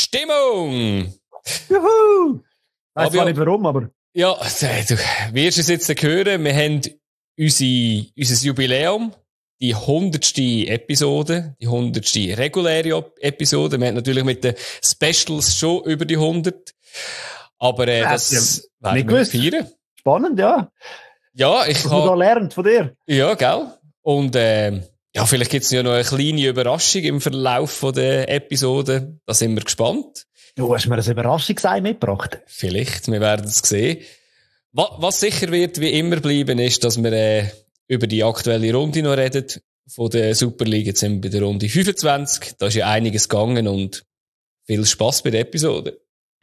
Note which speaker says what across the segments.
Speaker 1: Stimmung!
Speaker 2: Juhu! Weiß zwar nicht warum, aber...
Speaker 1: Ja, du wirst es jetzt hören. Wir haben unser Jubiläum, die 100. Episode, die 100. reguläre Episode. Wir haben natürlich mit den Specials schon über die 100. Aber das werden wir feiern.
Speaker 2: Spannend, ja.
Speaker 1: Ja, ich
Speaker 2: habe... da lernt von dir.
Speaker 1: Ja, gell? Und ja, vielleicht gibt es ja noch eine kleine Überraschung im Verlauf von der Episode. Da sind wir gespannt.
Speaker 2: Du hast mir ein Überraschungsei mitgebracht.
Speaker 1: Vielleicht, wir werden es sehen. Was sicher wird, wie immer bleiben, ist, dass wir über die aktuelle Runde noch reden. Von der Superliga. Jetzt sind wir bei der Runde 25. Da ist ja einiges gegangen und viel Spass bei der Episode.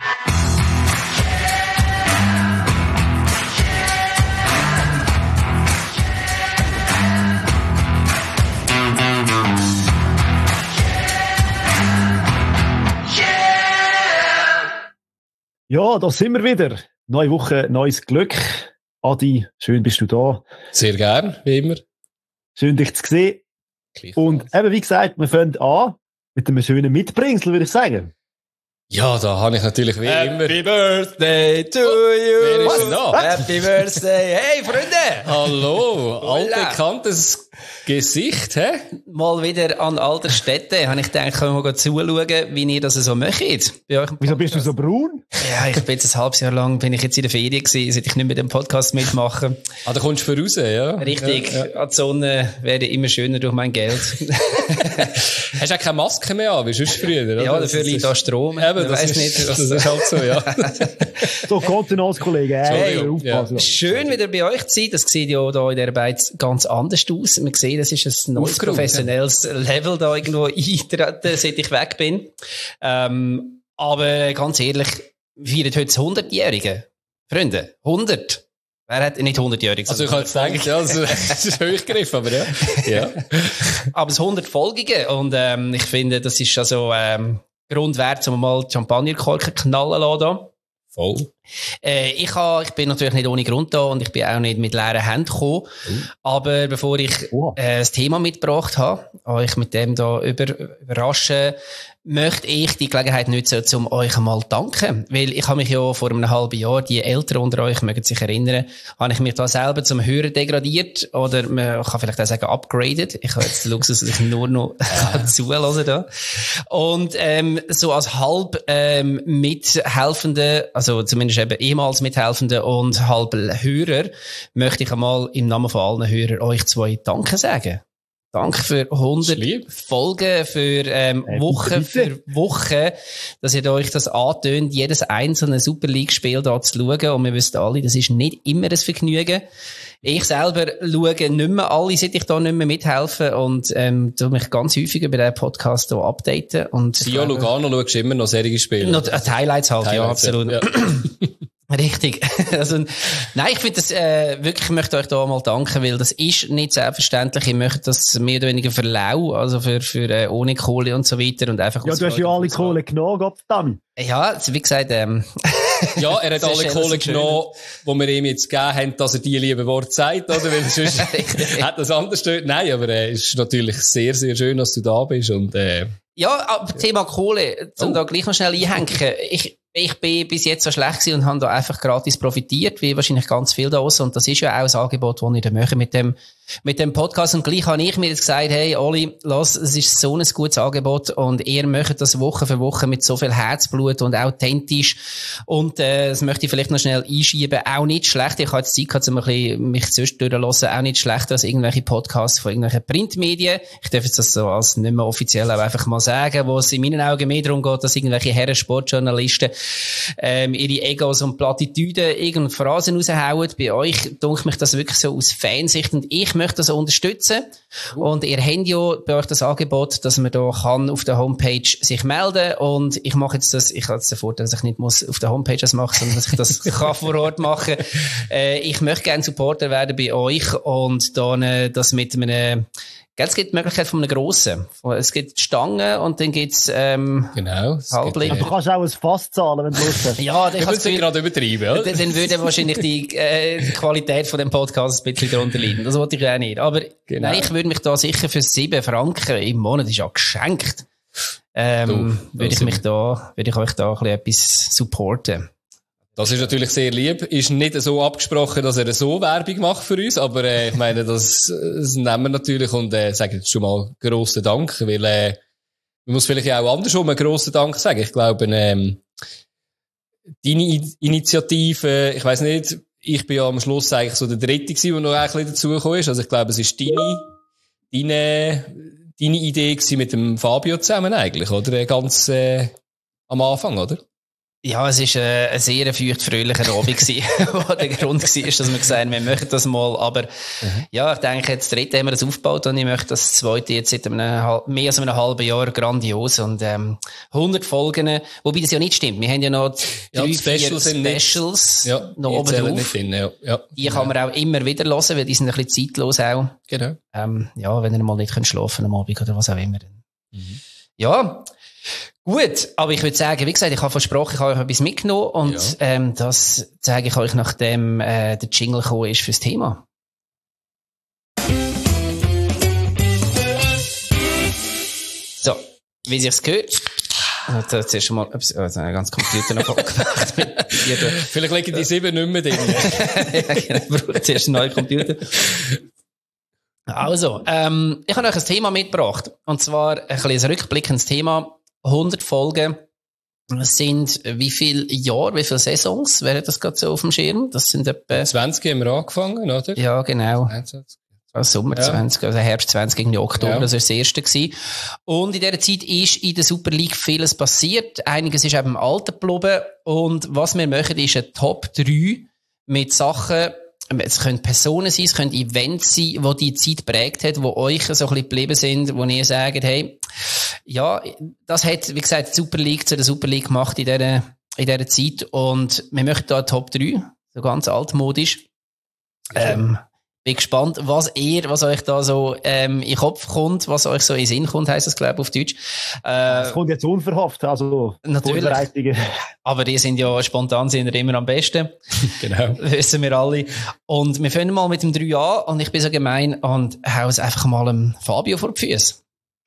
Speaker 2: Ja, da sind wir wieder. Neue Woche, neues Glück. Adi, schön bist du da.
Speaker 1: Sehr gern, wie immer. Schön,
Speaker 2: dich zu sehen. Und eben, wie gesagt, wir fangen an mit einem schönen Mitbringsel, würde ich sagen.
Speaker 1: Ja, da habe ich natürlich wie immer...
Speaker 3: Happy Birthday to you!
Speaker 1: Wer ist denn da?
Speaker 3: Happy Birthday! Hey, Freunde!
Speaker 1: Hallo, altbekanntes Gesicht, hä?
Speaker 3: Mal wieder an alter Stätte. Habe ich gedacht, können wir mal zuschauen, wie ihr das so macht.
Speaker 2: Wieso bist du so braun?
Speaker 3: Ja, ich bin jetzt ein halbes Jahr lang, bin ich jetzt in der Ferien gewesen, seit ich nicht mit dem Podcast mitmachen.
Speaker 1: Ah, da kommst du voraus, ja?
Speaker 3: Richtig. Ja. An die Sonne werde immer schöner durch mein Geld.
Speaker 1: Hast du auch keine Maske mehr an, wie sonst früher, oder?
Speaker 3: Ja, dafür liegt da Strom.
Speaker 1: Das ist halt so, ja.
Speaker 2: So, Kontenanskollege,
Speaker 3: aufpassen. Schön wieder bei euch zu sein. Das sieht ja da in der Arbeit ganz anders aus. Man sieht, das ist ein neues professionelles Level da irgendwo eintreten, seit ich weg bin. Aber ganz ehrlich, wir feiern heute das 100-Jährige. Freunde, 100. Wer hat nicht 100-Jähriges?
Speaker 1: Also ich kann jetzt sagen, ja, das ist hochgegriffen, aber ja.
Speaker 3: Aber das 100-Folgige. Und ich finde, das ist also Grund wert, um mal die Champagnerkorken knallen lassen da.
Speaker 1: Voll.
Speaker 3: Ich bin natürlich nicht ohne Grund da und ich bin auch nicht mit leeren Händen gekommen. Aber bevor ich das Thema mitgebracht habe, euch mit dem da überraschen, möchte ich die Gelegenheit nutzen, um euch einmal zu danken. Weil ich habe mich ja vor einem halben Jahr, die Älteren unter euch mögen sich erinnern, habe ich mich da selber zum Hörer degradiert oder man kann vielleicht auch sagen upgraded. Ich habe jetzt den Luxus, dass ich nur noch zuhören da. Und so als halb Mithelfende, also zumindest eben ehemals Mithelfende und halb Hörer, möchte ich einmal im Namen von allen Hörern euch 2 Danke sagen. Danke für 100 Folgen, für Woche für Woche, dass ihr euch das antönt, jedes einzelne Super League-Spiel da zu schauen. Und wir wissen alle, das ist nicht immer ein Vergnügen. Ich selber schaue nicht mehr alle, seit ich da nicht mehr mithelfe und tu mich ganz häufig über den Podcast hier updaten. Und
Speaker 1: Sia Lugano schaust du immer noch solche Spiele?
Speaker 3: Noch Highlights halt, ja, absolut. Ja. Richtig. Also, nein, ich finde das, wirklich, ich möchte euch da mal danken, weil das ist nicht selbstverständlich. Ich möchte das mehr oder weniger für lau, also für ohne Kohle und so weiter und einfach.
Speaker 2: Ja, du hast ja alle Kohle genommen, Gottverdammt.
Speaker 3: Ja, wie gesagt,
Speaker 1: ja, er hat alle Kohle genommen, die wir ihm jetzt gegeben haben, dass er die liebe Worte sagt, oder? Weil sonst hat das anders gehört. Nein, aber es ist natürlich sehr, sehr schön, dass du da bist und,
Speaker 3: ja, aber Thema Kohle, um da gleich noch schnell einhängen. Ich bin bis jetzt so schlecht gewesen und habe da einfach gratis profitiert, wie wahrscheinlich ganz viel da draussen. Und das ist ja auch das Angebot, das ich da mache mit dem Podcast. Und gleich habe ich mir jetzt gesagt, hey, Oli, es ist so ein gutes Angebot und ihr möchtet das Woche für Woche mit so viel Herzblut und authentisch. Und, das möchte ich vielleicht noch schnell einschieben. Auch nicht schlecht. Ich habe jetzt Zeit gehabt, um ein bisschen mich sonst durchzulassen. Auch nicht schlechter als irgendwelche Podcasts von irgendwelchen Printmedien. Ich darf jetzt das so als nicht mehr offiziell auch einfach mal sagen, wo es in meinen Augen mehr darum geht, dass irgendwelche Herren Sportjournalisten ihre Egos und Plattitüden irgendeine Phrasen raushauen. Bei euch dunkelt mich das wirklich so aus Fansicht und ich möchte das unterstützen. Und ihr habt ja bei euch das Angebot, dass man da kann auf der Homepage sich melden und ich mache jetzt das, ich habe jetzt den Vorteil, dass ich nicht muss auf der Homepage das machen, sondern dass ich das kann vor Ort machen. Ich möchte gerne Supporter werden bei euch und dann das mit einem es gibt die Möglichkeit von einem Grossen. Es gibt Stangen und dann gibt's
Speaker 1: genau,
Speaker 3: Halbling.
Speaker 2: Du kannst auch ein Fass zahlen, wenn du Lust hast.
Speaker 3: Ja,
Speaker 1: ich würde es gerade übertreiben. Oder?
Speaker 3: Dann würde wahrscheinlich die Qualität von dem Podcast ein bisschen darunter leiden. Das wollte ich auch nicht. Aber nein, ich würde mich da sicher für 7 Franken im Monat, ist ja geschenkt, würde ich euch da ein bisschen etwas supporten.
Speaker 1: Das ist natürlich sehr lieb. Ist nicht so abgesprochen, dass er so Werbung macht für uns, aber ich meine, das nehmen wir natürlich und sagen jetzt schon mal grossen Dank, weil man muss vielleicht auch andersrum einen grossen Dank sagen. Ich glaube, deine Initiative, ich weiss nicht, ich bin ja am Schluss eigentlich so der Dritte gewesen, der noch ein bisschen dazugekommen ist. Also ich glaube, es ist deine Idee gewesen mit dem Fabio zusammen eigentlich, oder? Ganz am Anfang, oder?
Speaker 3: Ja, es war ein sehr feucht-fröhlicher Abend gewesen, wo der Grund war, dass wir gesagt haben, wir möchten das mal. Aber ja, ich denke, jetzt das dritte haben wir das aufgebaut und ich möchte das zweite jetzt seit mehr als einem halben Jahr grandios und 100 Folgen, wobei das ja nicht stimmt. Wir haben ja noch 3, 4 Specials noch oben drauf. Die kann man auch immer wieder hören, weil die sind ein bisschen zeitlos auch.
Speaker 1: Genau.
Speaker 3: Ja, wenn ihr mal nicht schlafen am Abend oder was auch immer. Ja. Gut, aber ich würde sagen, wie gesagt, ich habe versprochen, ich habe euch etwas mitgenommen und das zeige ich euch, nachdem der Jingle gekommen ist fürs Thema. So, wie sich's gehört. Also, zuerst mal einen ganzen Computer noch gemacht.
Speaker 1: Vielleicht liegen die 7 nicht mehr drin.
Speaker 3: Ja, genau, ich brauche zuerst einen neuen Computer. Also, ich habe euch ein Thema mitgebracht. Und zwar ein bisschen rückblickendes Thema. 100 Folgen sind wie viele Jahre, wie viele Saisons wäre das gerade so auf dem Schirm? Das sind etwa
Speaker 1: 20 haben wir angefangen, oder?
Speaker 3: Ja, genau. Also Sommer 20, also Herbst 20 gegen Oktober, das war das erste gewesen. Und in dieser Zeit ist in der Super League vieles passiert. Einiges ist eben im Alter geblieben. Und was wir machen, ist ein Top 3 mit Sachen. Es können Personen sein, es können Events sein, die Zeit prägt hat, die euch so ein bisschen geblieben sind, wo ihr sagt, hey, ja, das hat, wie gesagt, die Super League zu der Super League gemacht in dieser Zeit und wir möchten da Top 3, so ganz altmodisch. Bin gespannt, was euch da so in den Kopf kommt, was euch so in den Sinn kommt, heisst das, glaube ich, auf Deutsch.
Speaker 2: Es kommt jetzt unverhofft, also
Speaker 3: natürlich. Aber die sind ja spontan, sind ja immer am besten.
Speaker 1: Genau.
Speaker 3: Wissen wir alle. Und wir fangen mal mit dem 3 an und ich bin so gemein und hau es einfach mal dem Fabio vor die Füße.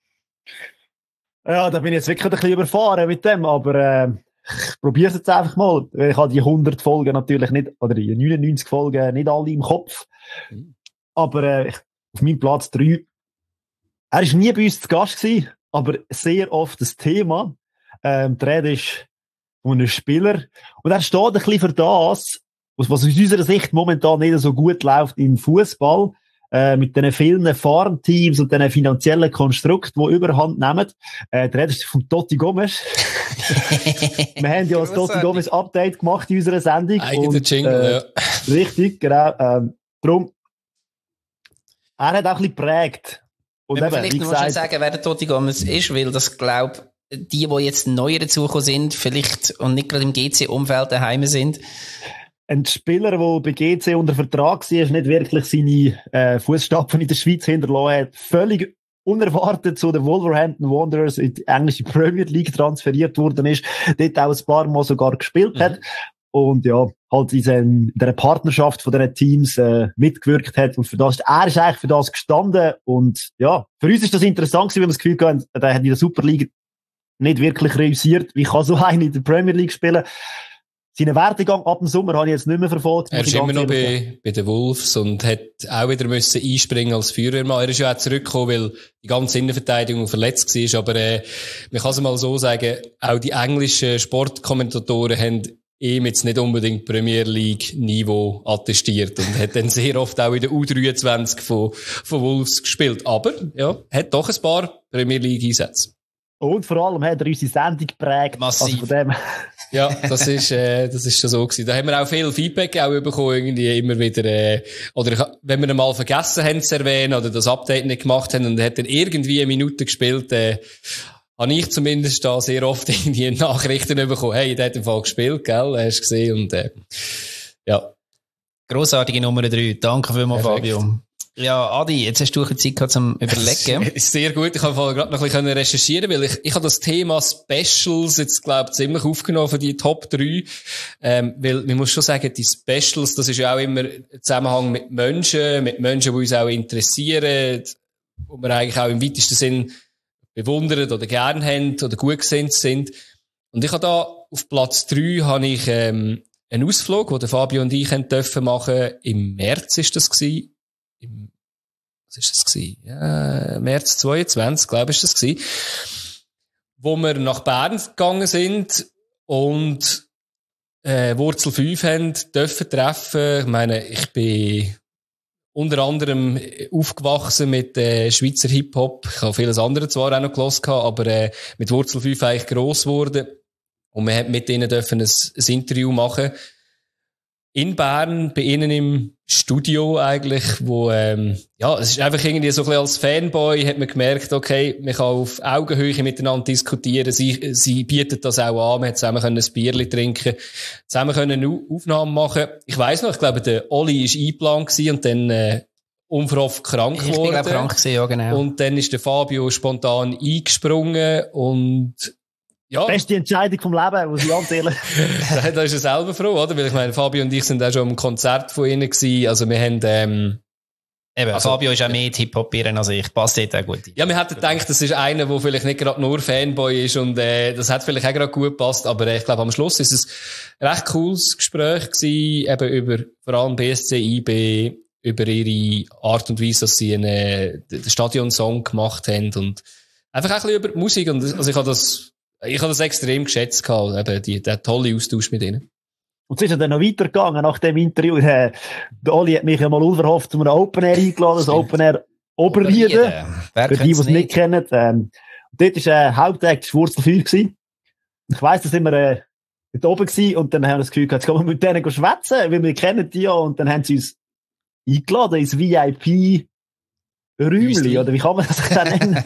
Speaker 2: Ja, da bin ich jetzt wirklich ein bisschen überfahren mit dem, aber ich probiere es jetzt einfach mal. Ich habe die 100 Folgen natürlich nicht, oder die 99 Folgen nicht alle im Kopf. Aber auf meinem Platz 3, er war nie bei uns zu Gast gewesen, aber sehr oft das Thema. Die Rede ist von einem Spieler. Und er steht ein bisschen für das, was aus unserer Sicht momentan nicht so gut läuft im Fußball. Mit den vielen Farmteams und den finanziellen Konstrukten, die Überhand nehmen. Die Rede ist von Totti Gomes. Wir haben ja das Totti Gomes Update gemacht in unserer Sendung.
Speaker 1: Eigener Jingle, ja.
Speaker 2: Richtig, genau. Darum, er hat auch ein bisschen geprägt. Und
Speaker 3: wenn wir vielleicht noch schon sagen, wer der Totti Gomes ist, weil das, glaube die jetzt neu dazugekommen sind, vielleicht und nicht gerade im GC-Umfeld daheim sind.
Speaker 2: Ein Spieler, der bei GC unter Vertrag war, nicht wirklich seine Fußstapfen in der Schweiz hinterlassen hat, völlig unerwartet zu den Wolverhampton Wanderers in die englische Premier League transferiert worden ist, dort auch ein paar Mal sogar gespielt hat und ja, halt in dieser Partnerschaft von diesen Teams mitgewirkt hat und er ist eigentlich für das gestanden und ja, für uns ist das interessant gewesen, weil wir das Gefühl hatten, er hat in der Super League nicht wirklich reüssiert, wie kann so einer in der Premier League spielen. Seinen Werdegang ab dem Sommer habe ich jetzt nicht mehr verfolgt.
Speaker 1: Er ist immer noch bei den Wolves und hat auch wieder müssen einspringen als Führermann. Er ist ja auch zurückgekommen, weil die ganze Innenverteidigung verletzt war. Aber man kann es mal so sagen, auch die englischen Sportkommentatoren haben jetzt nicht unbedingt Premier League Niveau attestiert und hat dann sehr oft auch in der U23 von Wolves gespielt. Aber ja, hat doch ein paar Premier League Einsätze.
Speaker 2: Und vor allem hat er unsere Sendung geprägt.
Speaker 3: Massiv.
Speaker 2: Also von dem.
Speaker 1: Ja, das ist schon so gewesen. Da haben wir auch viel Feedback auch bekommen, irgendwie immer wieder, oder wenn wir ihn mal vergessen haben zu erwähnen oder das Update nicht gemacht haben und er hat dann irgendwie eine Minute gespielt, habe ich zumindest da sehr oft irgendwie Nachrichten bekommen, hey, der hat im Fall gespielt, gell, hast du gesehen und, ja.
Speaker 3: Grossartige Nummer 3. Danke vielmals, Fabio. Ja, Adi, jetzt hast du eine Zeit gehabt zum Überlegen.
Speaker 1: Sehr gut. Ich habe gerade noch ein bisschen recherchieren, weil ich habe das Thema Specials jetzt, glaube ich, ziemlich aufgenommen für die Top 3. Weil, man muss schon sagen, die Specials, das ist ja auch immer im Zusammenhang mit Menschen, die uns auch interessieren, wo wir eigentlich auch im weitesten Sinn bewundern oder gern haben oder gut gesinnt sind. Und ich habe da auf Platz 3 habe ich einen Ausflug, den Fabio und ich dürfen machen. Im März ist das gewesen. Was ist das gewesen? Ja, März 22, glaube ich, ist das gewesen. Wo wir nach Bern gegangen sind und Wurzel 5 haben dürfen treffen. Ich meine, ich bin unter anderem aufgewachsen mit Schweizer Hip-Hop. Ich habe vieles andere zwar auch noch gehört, aber mit Wurzel 5 eigentlich gross geworden. Und wir haben mit ihnen dürfen ein Interview machen. In Bern, bei ihnen im Studio eigentlich, wo, ja, es ist einfach irgendwie so ein bisschen als Fanboy hat man gemerkt, okay, man kann auf Augenhöhe miteinander diskutieren, sie bieten das auch an, man hat zusammen ein Bierchen trinken, zusammen können Aufnahmen machen. Ich weiss noch, ich glaube, der Oli ist eingeplant gewesen und dann, unverhofft krank geworden.
Speaker 3: Ich bin krank gewesen, ja, genau.
Speaker 1: Und dann ist der Fabio spontan eingesprungen und, ja.
Speaker 2: Beste Entscheidung vom Leben, muss ich anzählen.
Speaker 1: Da ist er selber froh, oder? Weil ich meine, Fabio und ich sind auch schon am Konzert von ihnen gewesen. Also wir haben,
Speaker 3: eben, also, Fabio ist auch mehr Hip-Hop-Bieren als ich. Passt dort auch gut.
Speaker 1: Ja, wir hätten gedacht, das ist einer, der vielleicht nicht gerade nur Fanboy ist und das hat vielleicht auch gerade gut gepasst. Aber ich glaube, am Schluss ist es ein recht cooles Gespräch gewesen, eben über vor allem BSC, IB, über ihre Art und Weise, dass sie den Stadionsong gemacht haben und einfach auch ein bisschen über die Musik. Und also ich habe das extrem geschätzt gehabt, eben der tolle Austausch mit ihnen.
Speaker 2: Und es ist ja dann noch weitergegangen nach dem Interview. Der Oli hat mich ja mal unverhofft zu einem Open Air eingeladen, das Open Air Oberrieden. Für die es nicht kennen. Dort war Hauptakt Wurzel 5 gewesen. Ich weiss, da sind wir dort oben gewesen und dann haben wir das Gefühl gehabt, jetzt können wir mit denen schwätzen, weil wir kennen die ja und dann haben sie uns eingeladen ins VIP-Räumchen, oder wie kann man das nennen?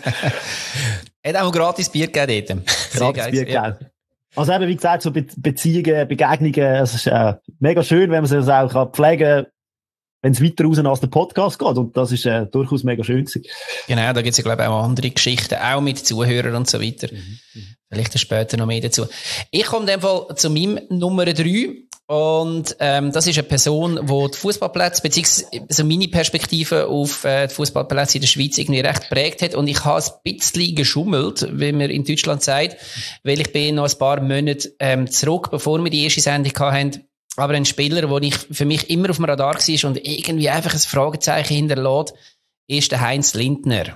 Speaker 3: Hat auch gratis Bier gegeben dort.
Speaker 2: Gratis Bier gegeben. Also eben, wie gesagt, so Beziehungen, Begegnungen, es ist mega schön, wenn man sie auch pflegen kann, wenn es weiter raus als der Podcast geht. Und das ist durchaus mega schön gewesen.
Speaker 3: Genau, da gibt es ja, glaube ich, auch andere Geschichten, auch mit Zuhörern und so weiter. Vielleicht später noch mehr dazu. Ich komme in dem Fall zu meinem Nummer 3. Und das ist eine Person, die die Fußballplätze, beziehungsweise also meine Perspektive auf die Fußballplätze in der Schweiz irgendwie recht geprägt hat. Und ich habe ein bisschen geschummelt, wie man in Deutschland sagt, weil ich bin noch ein paar Monate zurück, bevor wir die erste Sendung hatten. Aber ein Spieler, der für mich immer auf dem Radar war und irgendwie einfach ein Fragezeichen hinterlässt, ist der Heinz Lindner.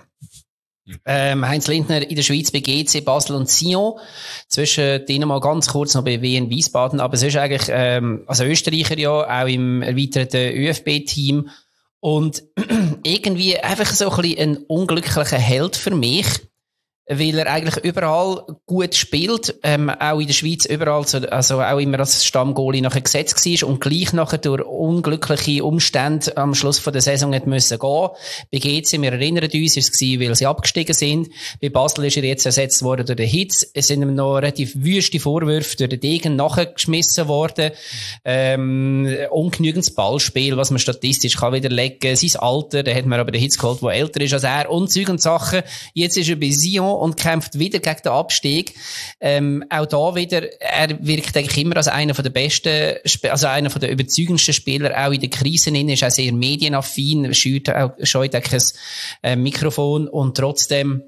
Speaker 3: Heinz Lindner in der Schweiz bei GC, Basel und Sion. Zwischen denen mal ganz kurz noch bei WN Wiesbaden. Aber es ist eigentlich, also Österreicher ja, auch im erweiterten ÖFB-Team. Und irgendwie einfach so ein bisschen ein unglücklicher Held für mich. Weil er eigentlich überall gut spielt, auch in der Schweiz überall, also auch immer als Stammgoalie nachher gesetzt war und gleich nachher durch unglückliche Umstände am Schluss von der Saison hat müssen gehen. Bei GC, wir erinnern uns, ist es gewesen, weil sie abgestiegen sind. Bei Basel ist er jetzt ersetzt worden durch den Hitz. Es sind ihm noch relativ wüste Vorwürfe durch den Degen nachgeschmissen worden. Ungenügendes Ballspiel, was man statistisch kann widerlegen. Sein Alter, da hat man aber den Hitz geholt, der älter ist als er. Und Zeug und Sachen. Jetzt ist er bei Sion und kämpft wieder gegen den Abstieg. Auch da wieder, er wirkt eigentlich immer als einer der besten, also einer der überzeugendsten Spieler, auch in den Krisen innen, ist auch sehr medienaffin, scheut eigentlich ein Mikrofon und trotzdem,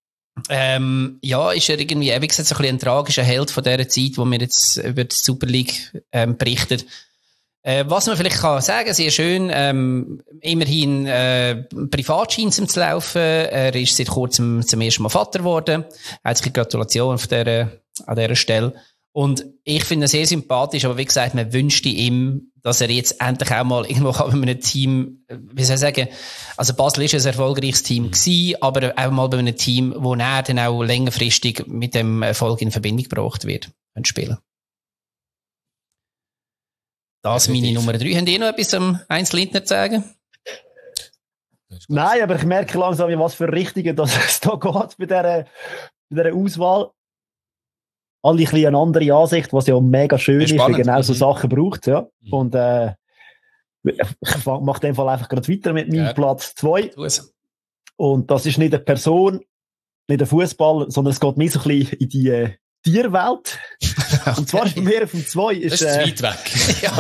Speaker 3: ja, ist er irgendwie, wie gesagt, so ein bisschen ein tragischer Held von dieser Zeit, wo wir jetzt über die Super League berichtet. Was man vielleicht kann sagen, sehr schön, immerhin privat scheint zu laufen. Er ist seit kurzem zum ersten Mal Vater geworden. Herzliche Gratulation an dieser Stelle. Und ich finde ihn sehr sympathisch, aber wie gesagt, man wünschte ihm, dass er jetzt endlich auch mal irgendwo bei einem Team, wie soll ich sagen, also Basel ist ein erfolgreiches Team gewesen, aber auch mal bei einem Team, wo er dann auch längerfristig mit dem Erfolg in Verbindung gebracht wird, spielen. Das ist meine Nummer 3. Habt ihr noch etwas zum Heinz Lindner zu sagen?
Speaker 2: Nein, aber ich merke langsam, was für Richtungen das es da geht bei dieser Auswahl. Alle ein bisschen eine andere Ansicht, was ja mega schön ist, weil genau so Sachen braucht. Ja. Und ich mache in dem Fall einfach gerade weiter mit meinem Platz 2. Und das ist nicht eine Person, nicht ein Fußball, sondern es geht mehr so ein bisschen in die Tierwelt. Okay. Und zwar ist bei mir auf dem 2 ist,
Speaker 1: das ist weit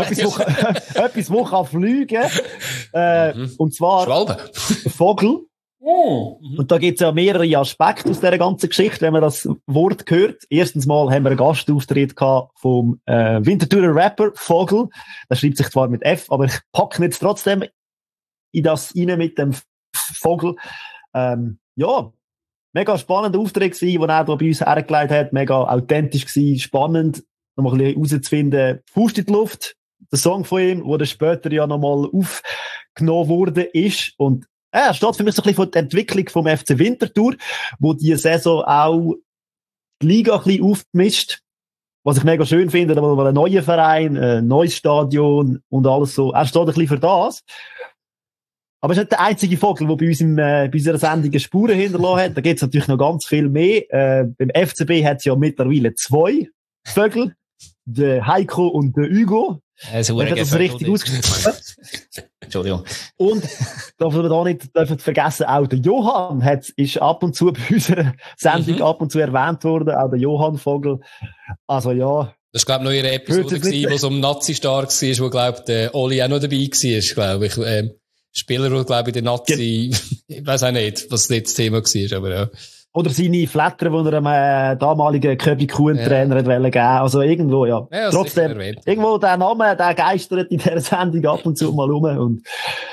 Speaker 1: weg.
Speaker 2: etwas, wo kann fliegen. Und zwar
Speaker 1: Schwalbe.
Speaker 2: Vogel. Und da gibt es ja mehrere Aspekte aus dieser ganzen Geschichte, wenn man das Wort hört. Erstens mal haben wir einen Gastauftritt gehabt vom Winterthurer Rapper Vogel. Der schreibt sich zwar mit F, aber ich packe jetzt trotzdem in das rein mit dem Vogel. Ja, mega spannender Auftritt gewesen, den er da bei uns hergelegt hat. Mega authentisch gewesen, spannend. Noch mal ein bisschen herauszufinden, Faust in die Luft. Der Song von ihm, der dann später ja nochmal aufgenommen wurde, ist. Und er steht für mich so ein bisschen für die Entwicklung vom FC Winterthur, wo die Saison auch die Liga ein bisschen aufmischt. Was ich mega schön finde, da war ein neuer Verein, ein neues Stadion und alles so. Er steht ein bisschen für das. Aber es ist nicht der einzige Vogel, der bei uns bei unserer Sendung Spuren hinterlassen hat. Da gibt es natürlich noch ganz viel mehr. Beim FCB hat es ja mittlerweile 2 Vögel. Der Heiko und der Hugo.
Speaker 3: Also,
Speaker 2: ich habe das richtig ausgesprochen.
Speaker 3: Entschuldigung.
Speaker 2: Und, darf man da nicht vergessen, auch der Johann ist ab und zu bei unserer Sendung ab und zu erwähnt worden. Auch der Johann Vogel. Also, ja.
Speaker 1: Das war, glaube ich, noch ihre Episode gewesen, wo es um Nazi-Stark war, wo, glaube ich, der Oli auch noch dabei war, glaube ich. Spieler, der, glaube ich, der Nazi, ich weiß auch nicht, was das Thema war, aber ja.
Speaker 2: Oder seine Flatter, die er einem damaligen Köbi-Kuhn-Trainer geben geben. Also irgendwo, ja. Trotzdem, irgendwo der Name, der geistert in dieser Sendung ab und zu mal rum. Und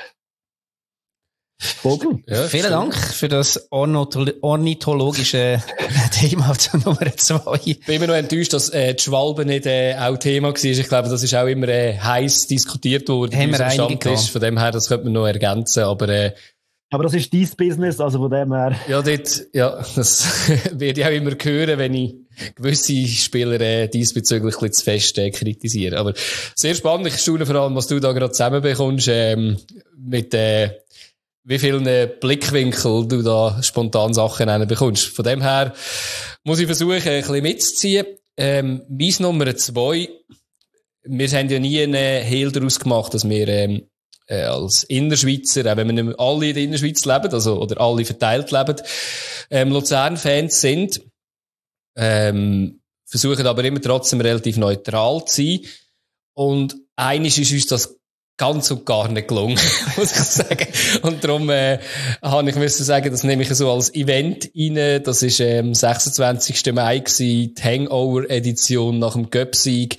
Speaker 2: Vogel.
Speaker 3: Ja, vielen Dank für das ornithologische Thema zur Nummer 2.
Speaker 1: Ich bin immer noch enttäuscht, dass die Schwalbe nicht auch Thema war. Ich glaube, das ist auch immer heiß diskutiert worden.
Speaker 3: Haben wir einige
Speaker 1: Von dem her, das könnte man noch ergänzen.
Speaker 2: Aber das ist dein Business, also von dem her.
Speaker 1: Ja, das werde ich auch immer hören, wenn ich gewisse Spieler diesbezüglich ein bisschen zu fest kritisiere. Aber sehr spannend. Ich staune vor allem, was du da gerade zusammenbekommst, mit wie vielen Blickwinkel du da spontan Sachen bekommst. Von dem her muss ich versuchen, ein bisschen mitzuziehen. Meine Nummer 2, wir haben ja nie einen Hehl daraus gemacht, dass wir als Innerschweizer, auch wenn wir nicht alle in der Innerschweiz leben, also, oder alle verteilt leben, Luzern-Fans sind, versuchen aber immer trotzdem relativ neutral zu sein. Und einiges ist uns das ganz und gar nicht gelungen, muss ich sagen. Und darum, habe ich müssen sagen, das nehme ich so als Event rein. Das ist, 26. Mai gewesen, die Hangover-Edition nach dem Göpsieg.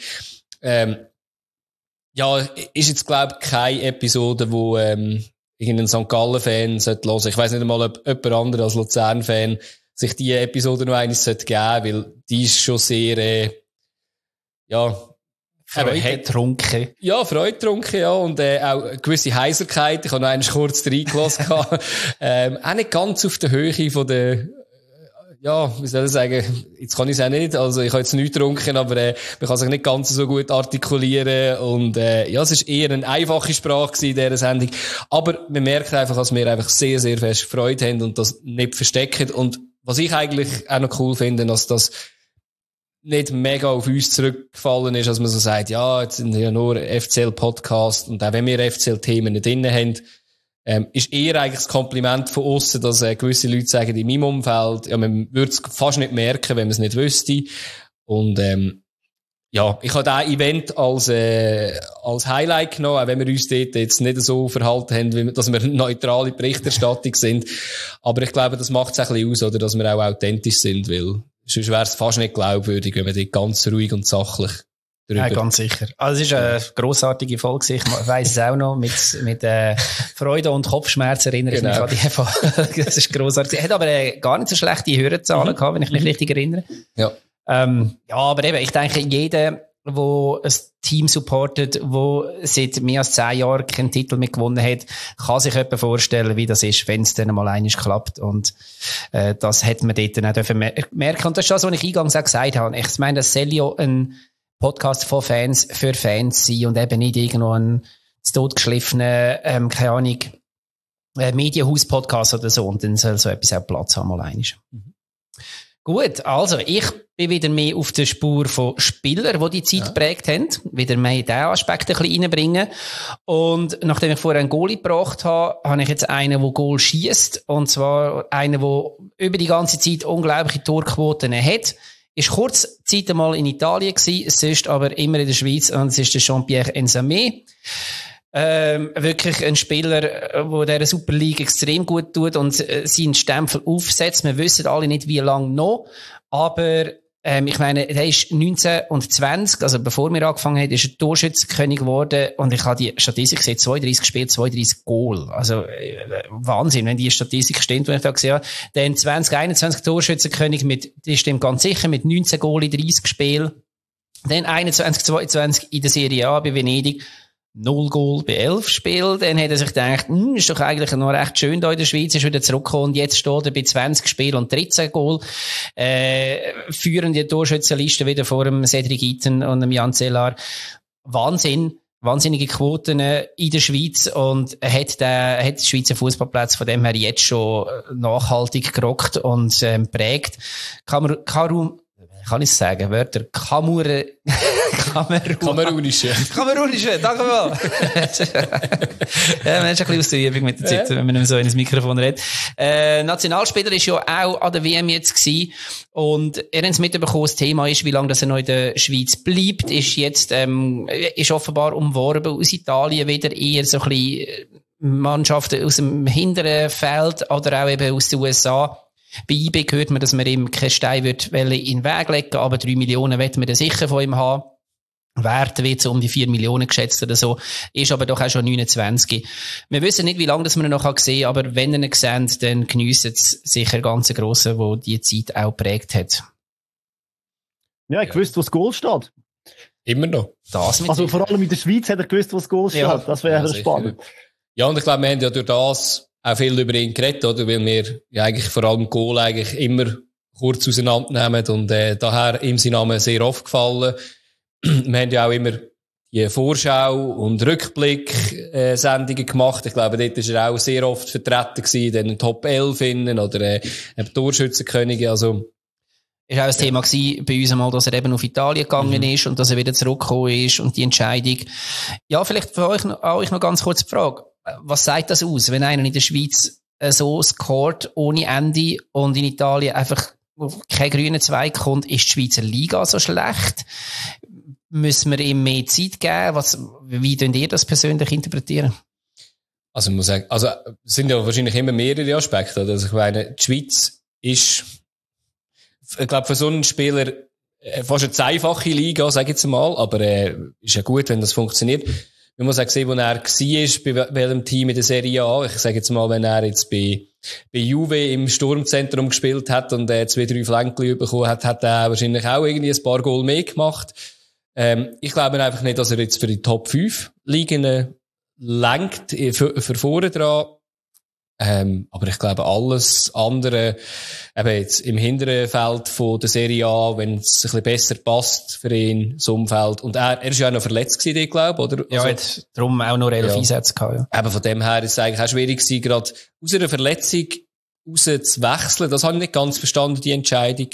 Speaker 1: Ja, ist jetzt, glaube ich, keine Episode, wo irgendein St. Gallen-Fan sollte hören. Ich weiss nicht einmal, ob jemand anderes als Luzern-Fan sich die Episode noch eines sollte geben, weil die ist schon sehr,
Speaker 3: Freude-trunken.
Speaker 1: Ja, Freude-trunken, ja. Und auch eine gewisse Heiserkeit. Ich habe noch einmal kurz reingelassen. Auch nicht ganz auf der Höhe von der, wie soll ich sagen, jetzt kann ich es auch nicht, also ich habe jetzt nichts getrunken, aber man kann sich nicht ganz so gut artikulieren und es ist eher eine einfache Sprache gewesen in dieser Sendung, aber man merkt einfach, dass wir einfach sehr, sehr fest Freude haben und das nicht verstecken und was ich eigentlich auch noch cool finde, dass das nicht mega auf uns zurückgefallen ist, dass man so sagt, ja, jetzt sind ja nur FCL-Podcast und auch wenn wir FCL-Themen nicht drin haben, ist eher eigentlich das Kompliment von aussen, dass gewisse Leute sagen, in meinem Umfeld, ja, man würde es fast nicht merken, wenn man es nicht wüsste. Und ich habe dieses Event als Highlight genommen, auch wenn wir uns dort jetzt nicht so verhalten haben, dass wir eine neutrale Berichterstattung sind. Aber ich glaube, das macht es ein bisschen aus, oder, dass wir auch authentisch sind, weil sonst wäre es fast nicht glaubwürdig, wenn wir dort ganz ruhig und sachlich
Speaker 3: ja, ganz sicher. Also, es ist eine grossartige Folge. Ich weiss es auch noch. Mit Freude und Kopfschmerzen erinnere ich mich an die Folge. Das ist grossartig. Er hat aber gar nicht so schlechte Hörerzahlen gehabt, wenn ich mich richtig erinnere.
Speaker 1: Ja.
Speaker 3: Aber eben, ich denke, jeder, der ein Team supportet, der seit mehr als 10 Jahren keinen Titel mehr gewonnen hat, kann sich etwa vorstellen, wie das ist, wenn es dann mal einmal klappt. Und das hat man dort dann auch merken. Und das ist das, was ich eingangs auch gesagt habe. Ich meine, das soll ja ein Podcast von Fans für Fans sein und eben nicht irgendwo ein totgeschliffener, keine Ahnung, Medienhaus-Podcast oder so. Und dann soll so etwas auch Platz haben, mal einiges. Gut, also ich bin wieder mehr auf der Spur von Spielern, die die Zeit geprägt haben. Wieder mehr diesen Aspekt ein bisschen reinbringen. Und nachdem ich vorher einen Goalie gebracht habe, habe ich jetzt einen, der Goal schiesst. Und zwar einen, der über die ganze Zeit unglaubliche Torquoten hat. Ist kurz Zeit einmal in Italien gewesen, sonst aber immer in der Schweiz, und es ist der Jean-Pierre Nsame. Wirklich ein Spieler, der der Super League extrem gut tut und seinen Stempel aufsetzt. Wir wissen alle nicht, wie lange noch, aber ich meine, er ist 19 und 20, also bevor wir angefangen haben, ist er Torschützenkönig geworden und ich habe die Statistik gesehen, 32 Spiele, 32 Goal. Also Wahnsinn, wenn die Statistik stimmt, wenn ich da gesehen habe. Dann 2021 Torschützenkönig die stimmt ganz sicher, mit 19 Goal in 30 Spielen. Dann 21, 22 in der Serie A bei Venedig. 0 Goal bei 11 Spielen. Dann hat er sich gedacht, ist doch eigentlich noch recht schön da in der Schweiz, ist wieder zurückgekommen und jetzt steht er bei 20 Spielen und 13 Goal. Führen die Torschützenliste wieder vor dem Cedric Itten und dem Jan Zellar. Wahnsinn. Wahnsinnige Quoten in der Schweiz und hat die Schweizer Fußballplatz von dem her jetzt schon nachhaltig gerockt und prägt. Kann ich sagen, Wörter? Kamerunische, danke mal. Ja, man ist ein bisschen aus der Übung mit der Zeit, wenn man so in das Mikrofon redet. Nationalspieler ist ja auch an der WM jetzt gewesen. Und ihr habt es mitbekommen, das Thema ist, wie lange das er noch in der Schweiz bleibt, ist jetzt, ist offenbar umworben aus Italien wieder eher so ein bisschen Mannschaften aus dem hinteren Feld oder auch eben aus den USA. Bei IB hört man, dass man ihm keinen Stein in den Weg legen, aber 3 Millionen wird man da sicher von ihm haben. Wert wird so um die 4 Millionen geschätzt oder so. Ist aber doch auch schon 29. Wir wissen nicht, wie lange das man noch sehen kann, aber wenn ihr ihn seht, dann geniessen es sicher ganz Grosse, wo die Zeit auch geprägt hat.
Speaker 2: Ja, ich wusste, wo das Goal steht.
Speaker 1: Immer noch.
Speaker 2: Also vor allem in der Schweiz hat er gewusst, wo das Goal steht. Ja, das wäre spannend.
Speaker 1: Ja, und ich glaube, wir haben ja durch das auch viel über ihn geredet, oder? Weil wir ja eigentlich vor allem Goal eigentlich immer kurz auseinandernehmen und daher ihm sein Name sehr oft gefallen. Wir haben ja auch immer die Vorschau- und Rückblick-Sendungen gemacht. Ich glaube, dort ist er auch sehr oft vertreten gewesen, dann Top 11 innen oder Torschützenkönige, also.
Speaker 3: Ist auch ein Thema gewesen bei uns einmal, dass er eben auf Italien gegangen ist und dass er wieder zurückgekommen ist und die Entscheidung. Ja, vielleicht für euch noch ganz kurz die Frage. Was sagt das aus, wenn einer in der Schweiz so scored ohne Ende und in Italien einfach kein grüner Zweig kommt? Ist die Schweizer Liga so schlecht? Müssen wir ihm mehr Zeit geben? Wie könnt ihr das persönlich interpretieren?
Speaker 1: Also, ich muss sagen, es sind ja wahrscheinlich immer mehrere Aspekte. Also, ich meine, die Schweiz ist, ich glaube, für so einen Spieler fast eine zweifache Liga, sage ich jetzt mal, aber ist ja gut, wenn das funktioniert. Man muss auch sehen, wo er war, bei welchem Team in der Serie A. Ich sage jetzt mal, wenn er jetzt bei Juve im Sturmzentrum gespielt hat und 2-3 Flänkchen bekommen hat, hat er wahrscheinlich auch irgendwie ein paar Goal mehr gemacht. Ich glaube einfach nicht, dass er jetzt für die Top 5 Ligen lenkt, für vorne dran. Aber ich glaube, alles andere, eben jetzt im hinteren Feld von der Serie A, wenn es ein bisschen besser passt für ihn, das Umfeld. Und er ist ja auch noch verletzt gewesen, ich glaube, oder?
Speaker 3: Ja, also, hat darum auch noch 11 Einsätze gehabt, ja.
Speaker 1: Eben von dem her ist es eigentlich auch schwierig gewesen, gerade aus einer Verletzung rauszuwechseln. Das habe ich nicht ganz verstanden, die Entscheidung.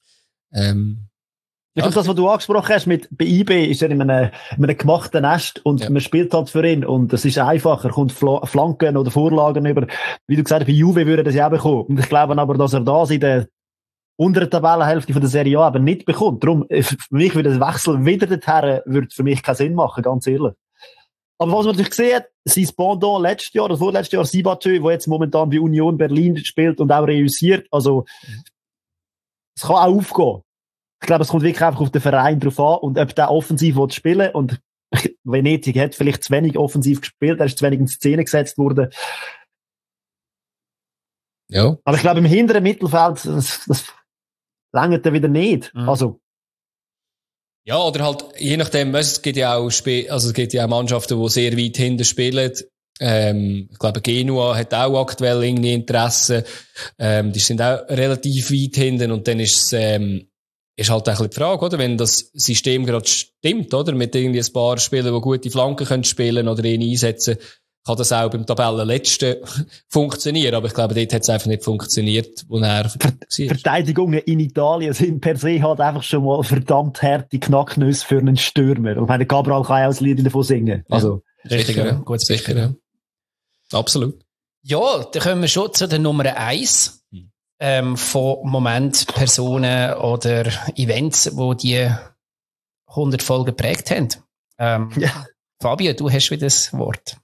Speaker 2: Ich glaube, das, was du angesprochen hast, bei IB ist er in einem gemachten Nest und man spielt halt für ihn und es ist einfacher, kommt Flanken oder Vorlagen über. Wie du gesagt hast, bei Juve würde er das ja auch bekommen. Und ich glaube aber, dass er das in der unteren Tabellenhälfte von der Serie A eben nicht bekommt. Darum, für mich würde ein Wechsel wieder dorthin, würde für mich keinen Sinn machen, ganz ehrlich. Aber was man natürlich gesehen hat, sein Pendant letztes Jahr, oder vorletztes Jahr, Sibatö, der jetzt momentan bei Union Berlin spielt und auch reüssiert, also, es kann auch aufgehen. Ich glaube, es kommt wirklich einfach auf den Verein drauf an und ob der offensiv spielen will. Und Venedig hat vielleicht zu wenig offensiv gespielt, er ist zu wenig in Szene gesetzt worden.
Speaker 1: Ja.
Speaker 2: Aber ich glaube, im hinteren Mittelfeld, das reicht dann wieder nicht. Also.
Speaker 1: Ja, oder halt, je nachdem, es gibt ja auch es gibt ja auch Mannschaften, die sehr weit hinten spielen. Ich glaube, Genua hat auch aktuell irgendwie Interesse. Die sind auch relativ weit hinten und dann ist halt auch die Frage, oder? Wenn das System gerade stimmt, oder? Mit irgendwie ein paar Spielern, die gute Flanken können spielen oder ihn einsetzen, kann das auch beim Tabellenletzten funktionieren. Aber ich glaube, dort hat es einfach nicht funktioniert, wo er war.
Speaker 2: Verteidigungen in Italien sind per se halt einfach schon mal verdammt harte Knacknüsse für einen Stürmer. Und ich meine, Cabral kann ja auch das Lied davon singen. Also.
Speaker 3: Ja, richtig, ja. Gut, sicher, ja.
Speaker 1: Absolut.
Speaker 3: Ja, dann kommen wir schon zu der Nummer 1. Von Moment, Personen oder Events, wo die 100 Folgen geprägt haben. Fabio, du hast wieder das Wort.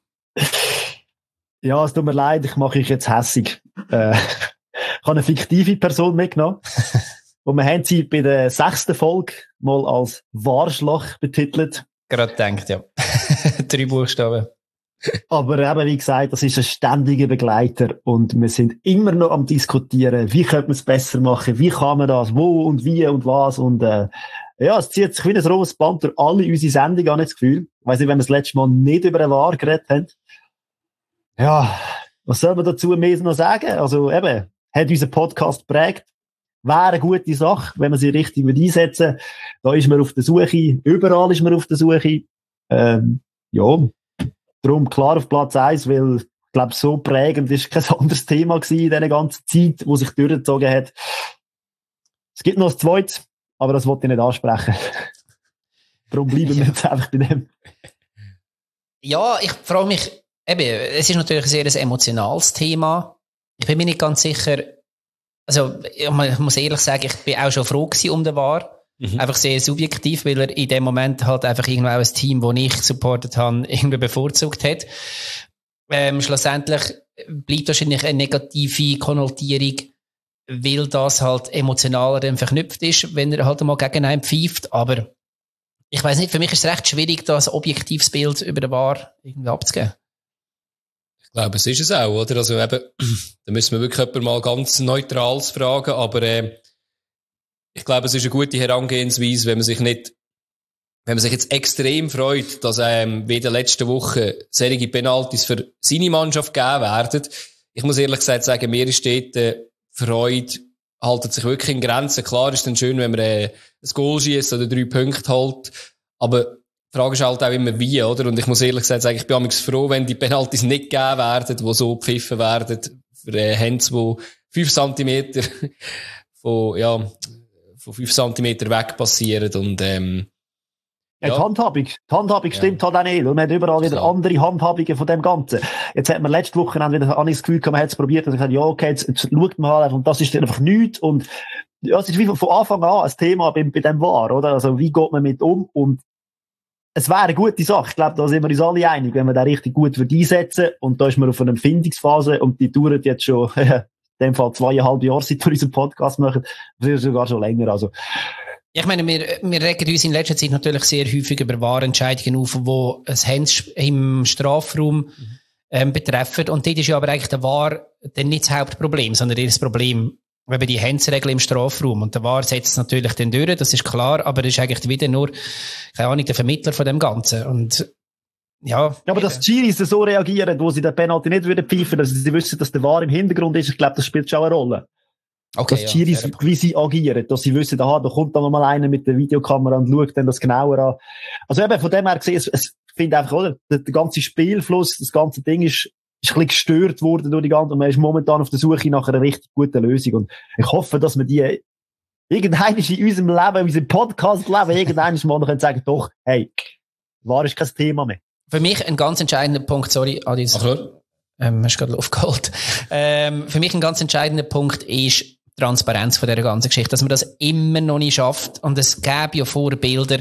Speaker 2: Ja, es tut mir leid, ich mache euch jetzt hässig. Ich habe eine fiktive Person mitgenommen. Und wir haben sie bei der 6. Folge mal als Warschlach betitelt.
Speaker 3: Gerade gedacht, ja. 3 Buchstaben.
Speaker 2: Aber eben, wie gesagt, das ist ein ständiger Begleiter und wir sind immer noch am diskutieren, wie könnte man es besser machen, wie kann man das, wo und wie und was und ja, es zieht sich wie ein rohes Band durch alle unsere Sendungen, habe ich das Gefühl. Ich weiss nicht, wenn wir das letzte Mal nicht über eine Wahr geredet haben. Ja, was soll man dazu mehr noch sagen? Also eben, hat unser Podcast geprägt. Wäre eine gute Sache, wenn man sie richtig einsetzen. Da ist man auf der Suche, überall ist man auf der Suche. Ja, darum klar auf Platz 1, weil ich glaube, so prägend ist kein anderes Thema gewesen in dieser ganzen Zeit, wo sich durchgezogen hat. Es gibt noch ein zweites, aber das wollte ich nicht ansprechen. Darum bleiben wir jetzt einfach bei dem.
Speaker 3: Ja, ich frage mich, eben, es ist natürlich ein sehr emotionales Thema. Ich bin mir nicht ganz sicher, also ich muss ehrlich sagen, ich bin auch schon froh gewesen um den War. Einfach sehr subjektiv, weil er in dem Moment halt einfach irgendwo auch ein Team, das ich supportet habe, irgendwie bevorzugt hat. Schlussendlich bleibt wahrscheinlich eine negative Konnotierung, weil das halt emotionaler dann verknüpft ist, wenn er halt mal gegen einen pfeift. Aber ich weiss nicht, für mich ist es recht schwierig, da ein objektives Bild über den War irgendwie abzugeben.
Speaker 1: Ich glaube, es ist es auch, oder? Also eben, da müssen wir wirklich jemanden mal ganz Neutrales fragen, aber ich glaube, es ist eine gute Herangehensweise, wenn man sich jetzt extrem freut, dass wie in der letzten Woche solche Penalties für seine Mannschaft gegeben werden. Ich muss ehrlich gesagt sagen, mir ist dort Freude haltet sich wirklich in Grenzen. Klar ist dann schön, wenn man ein Goal schießt oder 3 Punkte holt, aber die Frage ist halt auch immer wie, oder? Und ich muss ehrlich gesagt sagen, ich bin amigs froh, wenn die Penalties nicht gegeben werden, die so gepfiffen werden, für Hands, die 5 Zentimeter von 5 Zentimeter weg passieren und
Speaker 2: Ja, die Handhabung stimmt halt auch nicht. Und man hat überall wieder andere Handhabungen von dem Ganzen. Jetzt hat man letzte Woche wieder an das Gefühl gehabt, man hat es probiert und gesagt, ja, okay, jetzt schaut man halt und das ist einfach nichts. Und ja, es ist wie von Anfang an ein Thema bei dem War, oder? Also, wie geht man mit um? Und es wäre eine gute Sache. Ich glaube, da sind wir uns alle einig, wenn man den richtig gut einsetzen würde. Und da ist man auf einer Empfindungsphase und die dauert jetzt schon, in dem Fall 2,5 Jahre, seit wir unseren Podcast machen. Das ist sogar schon länger, also.
Speaker 3: Ich meine, wir regen uns in letzter Zeit natürlich sehr häufig über Wahrentscheidungen auf, die ein Hands im Strafraum betreffen. Und dort ist ja aber eigentlich der Wahr dann nicht das Hauptproblem, sondern eher das Problem, eben die Handsregel im Strafraum. Und der Wahr setzt es natürlich dann durch, das ist klar, aber das ist eigentlich wieder nur, keine Ahnung, der Vermittler von dem Ganzen. Und ja,
Speaker 2: aber dass die Schiris so reagieren, wo sie den Penalty nicht wieder pfeifen, dass sie wissen, dass der Wahr im Hintergrund ist, ich glaube, das spielt schon eine Rolle. Okay, dass die Schiris wie sie agieren, dass sie wissen, aha, da kommt dann nochmal einer mit der Videokamera und schaut dann das genauer an. Also eben, von dem her gesehen, ich finde einfach, oder, der ganze Spielfluss, das ganze Ding ist ein bisschen gestört worden durch die ganze, und man ist momentan auf der Suche nach einer richtig guten Lösung. Und ich hoffe, dass wir die irgendwann in unserem Leben, in unserem Podcast-Leben, irgendwann mal noch sagen, doch, hey, Wahr ist kein Thema mehr.
Speaker 3: Für mich ein ganz entscheidender Punkt, sorry, Adis. Hast gerade aufgeholt. Für mich ein ganz entscheidender Punkt ist Transparenz von dieser ganzen Geschichte, dass man das immer noch nicht schafft. Und es gäbe ja Vorbilder,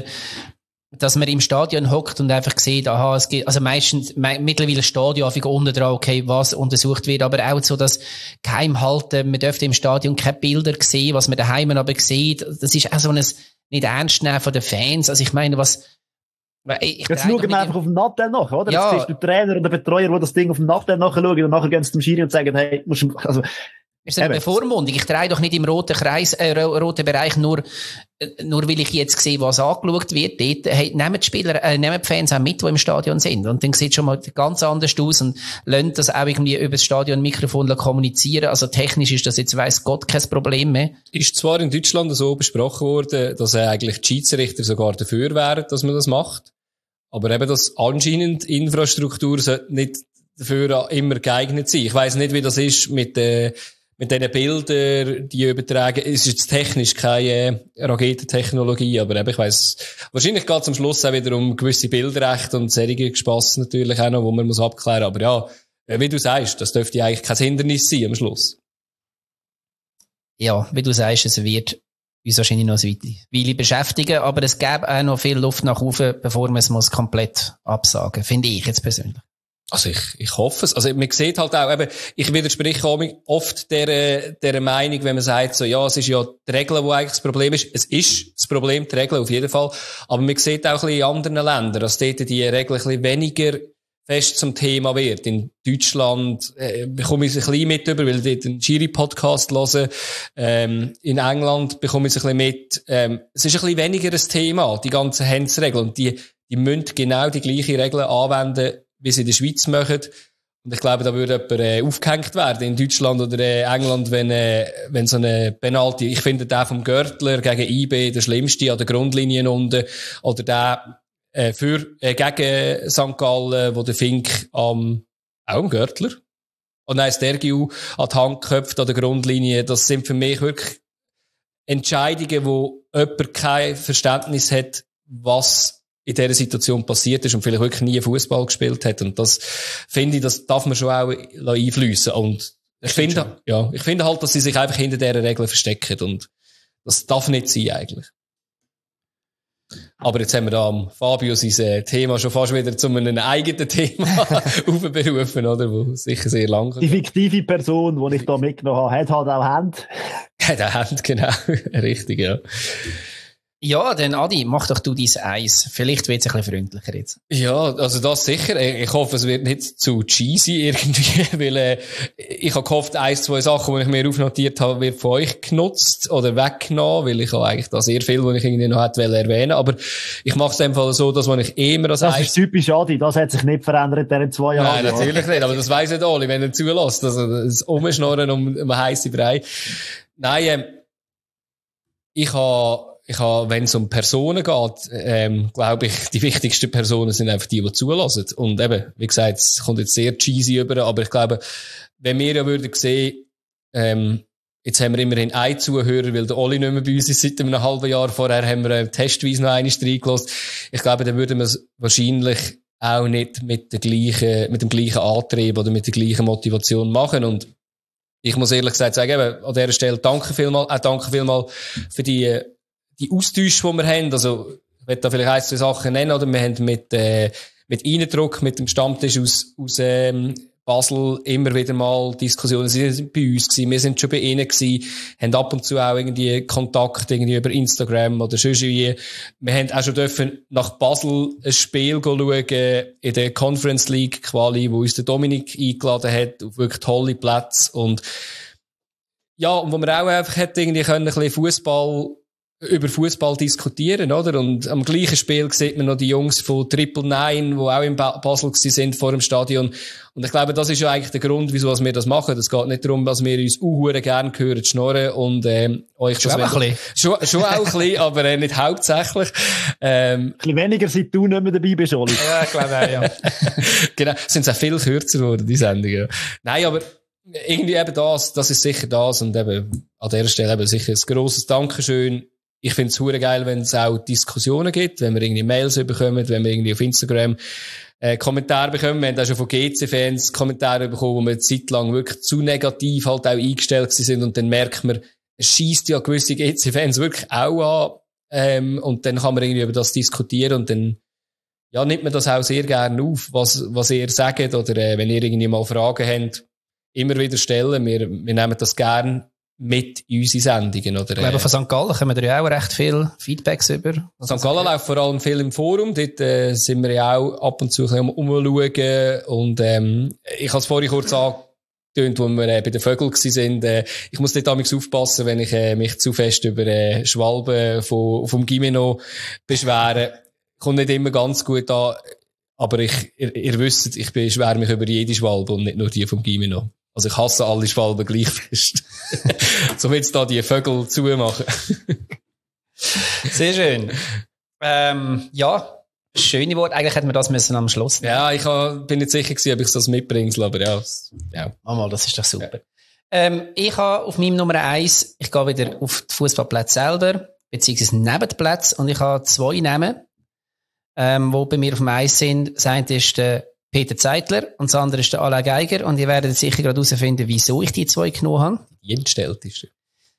Speaker 3: dass man im Stadion hockt und einfach sieht, aha, es geht, also meistens, mittlerweile steht ja einfach unten dran, okay, was untersucht wird, aber auch so das Geheimhalten, man dürfte im Stadion keine Bilder sehen, was man daheim aber sieht, das ist auch so ein nicht ernst nehmen von den Fans, also ich meine, jetzt
Speaker 2: schauen wir einfach auf den Nachteil nach, oder? Ja. Jetzt siehst du den Trainer oder Betreuer, die das Ding auf den Nachteil nachschauen und nachher gehen sie zum Schiri und sagen, hey, musst du, also,
Speaker 3: ist das eine Bevormundung? Ich drehe doch nicht im roten Bereich nur weil ich jetzt sehe, was angeschaut wird. Dort, hey, nehmen die Spieler, nehmen die Fans auch mit, die im Stadion sind. Und dann sieht es schon mal ganz anders aus und lassen das auch irgendwie über das Stadionmikrofon kommunizieren. Also technisch ist das jetzt, weiss Gott, kein Problem mehr. Ist
Speaker 1: zwar in Deutschland so besprochen worden, dass eigentlich die Schiedsrichter sogar dafür wären, dass man das macht. Aber eben, dass anscheinend Infrastruktur nicht dafür immer geeignet sein. Ich weiss nicht, wie das ist mit diesen Bildern, die übertragen, es ist jetzt technisch keine Raketentechnologie, aber eben, ich weiss, wahrscheinlich geht es am Schluss auch wieder um gewisse Bildrechte und solche Gespass natürlich auch noch, wo man muss abklären, aber ja, wie du sagst, das dürfte eigentlich kein Hindernis sein am Schluss.
Speaker 3: Ja, wie du sagst, es wird uns wahrscheinlich noch eine Weile beschäftigen, aber es gäbe auch noch viel Luft nach oben, bevor man es komplett absagen muss, finde ich jetzt persönlich.
Speaker 1: Also ich hoffe es. Also man sieht halt auch, eben, ich widerspreche auch oft der Meinung, wenn man sagt, so, ja, es ist ja die Regel, wo eigentlich das Problem ist. Es ist das Problem, die Regel auf jeden Fall. Aber man sieht auch ein bisschen in anderen Ländern, dass dort die Regel ein bisschen weniger fest zum Thema wird. In Deutschland bekomme ich es ein bisschen mit über, weil ich dort einen Schiri-Podcast höre. In England bekomme ich es ein bisschen mit. Es ist ein bisschen weniger ein Thema, die ganzen Hands-Regeln. Und die müssen genau die gleichen Regeln anwenden, wie sie in der Schweiz machen. Und ich glaube, da würde jemand aufgehängt werden in Deutschland oder England, wenn so eine Penalty, ich finde den vom Görtler gegen IB der schlimmste an der Grundlinie unten, oder der gegen St. Gallen, wo der Fink auch am Görtler und dann Stergiu an die Hand geköpft an der Grundlinie. Das sind für mich wirklich Entscheidungen, wo jemand kein Verständnis hat, was in dieser Situation passiert ist und vielleicht wirklich nie Fußball gespielt hat. Und das finde ich, das darf man schon auch einfließen. Und ich finde halt, dass sie sich einfach hinter dieser Regel verstecken. Und das darf nicht sein, eigentlich. Aber jetzt haben wir da am Fabio sein Thema schon fast wieder zu einem eigenen Thema aufberufen, oder? Wo sicher sehr lang.
Speaker 2: Die fiktive Person, die ich da mitgenommen habe, hat halt auch Hände.
Speaker 1: Hat auch Hände, genau. Richtig, ja.
Speaker 3: Ja, dann Adi, mach doch du dein Eis. Vielleicht wird es ein bisschen freundlicher jetzt.
Speaker 1: Ja, also das sicher. Ich hoffe, es wird nicht zu cheesy irgendwie, weil ich habe gehofft, 1-2 Sachen, die ich mir aufnotiert habe, wird von euch genutzt oder weggenommen, weil ich habe eigentlich da sehr viel, was ich irgendwie noch hätte erwähnen. Aber ich mache es in dem Fall so, dass ich immer als
Speaker 2: Das ist typisch Adi, das hat sich nicht verändert in den 2 Jahren.
Speaker 1: Nein, natürlich nicht, aber das weiss nicht alle, wenn er zulässt. Also das Umschnorren um heisse Brei. Nein, ich habe, wenn es um Personen geht, glaube ich, die wichtigsten Personen sind einfach die zulassen. Und eben, wie gesagt, es kommt jetzt sehr cheesy über, aber ich glaube, wenn wir ja würden sehen, jetzt haben wir immerhin einen Zuhörer, weil der Oli nicht mehr bei uns ist seit einem halben Jahr. Vorher haben wir testweise noch einmal reingelassen. Ich glaube, dann würden wir es wahrscheinlich auch nicht mit dem gleichen Antrieb oder mit der gleichen Motivation machen. Und ich muss ehrlich gesagt sagen, eben, an dieser Stelle danke vielmal für die Austausche, die wir haben. Also, ich werde da vielleicht 1-2 Sachen nennen, oder? Wir haben mit Eindruck, mit dem Stammtisch aus Basel immer wieder mal Diskussionen. Sie sind bei uns gewesen, wir sind schon bei ihnen gewesen, haben ab und zu auch irgendwie Kontakt irgendwie über Instagram oder sonst wie. Wir haben auch schon dürfen nach Basel ein Spiel schauen in der Conference League Quali, wo uns der Dominik eingeladen hat, auf wirklich tolle Plätze. Und ja, und wo man auch einfach hätte irgendwie können, ein bisschen über Fußball diskutieren, oder? Und am gleichen Spiel sieht man noch die Jungs von 999, die auch in Basel sind vor dem Stadion. Und ich glaube, das ist ja eigentlich der Grund, wieso wir das machen. Es geht nicht darum, dass wir uns gerne hören, schnorren und euch
Speaker 3: schon auch ein
Speaker 1: bisschen. Schon auch ein bisschen, aber nicht hauptsächlich.
Speaker 2: Ein bisschen weniger, seit du nicht mehr dabei bist, Oli.
Speaker 3: Ja, ich glaube auch, ja.
Speaker 1: Genau, sind auch viel kürzer geworden, die Sendungen. Nein, aber irgendwie eben das ist sicher das. Und eben an dieser Stelle eben sicher ein grosses Dankeschön. Ich finde es hure geil, wenn es auch Diskussionen gibt, wenn wir irgendwie Mails bekommen, wenn wir irgendwie auf Instagram Kommentare bekommen. Wir haben auch schon von GC-Fans Kommentare bekommen, wo wir eine Zeit lang wirklich zu negativ halt auch eingestellt sind, und dann merkt man, es scheisst ja gewisse GC-Fans wirklich auch an, und dann kann man irgendwie über das diskutieren, und dann ja, nimmt man das auch sehr gerne auf, was ihr sagt, oder wenn ihr irgendwie mal Fragen habt, immer wieder stellen. Wir nehmen das gerne mit in unsere Sendungen, oder?
Speaker 3: Ich glaube, von St. Gallen kommen wir ja auch recht viel Feedbacks über.
Speaker 1: St. Gallen läuft vor allem viel im Forum. Dort sind wir ja auch ab und zu ein bisschen umschauen. Und ich habe es vorhin kurz angetönt, wo wir bei den Vögeln waren. Ich muss dort damals aufpassen, wenn ich mich zu fest über Schwalben vom Gimeno beschwere. Kommt nicht immer ganz gut an. Aber ihr wisst, ich beschwere mich über jede Schwalbe und nicht nur die vom Gimeno. Also ich hasse alle Schwalben gleich fest. So will es da die Vögel zumachen.
Speaker 3: Sehr schön. Ja, schöne Worte. Eigentlich hätten wir das müssen am Schluss nehmen.
Speaker 1: Ja, ich bin nicht sicher gewesen, ob ich das mitbringe, aber ja.
Speaker 3: Mal, das ist doch super. Ich habe auf meinem Nummer 1, ich gehe wieder auf die Fußballplätze selber, beziehungsweise neben die Plätze, und ich habe 2 Namen, die bei mir auf dem Eis sind. Das eine ist der Peter Zeitler und das andere ist der Alain Geiger, und ihr werdet sicher gerade herausfinden, wieso ich die 2 genommen habe.
Speaker 1: Die entstellteste.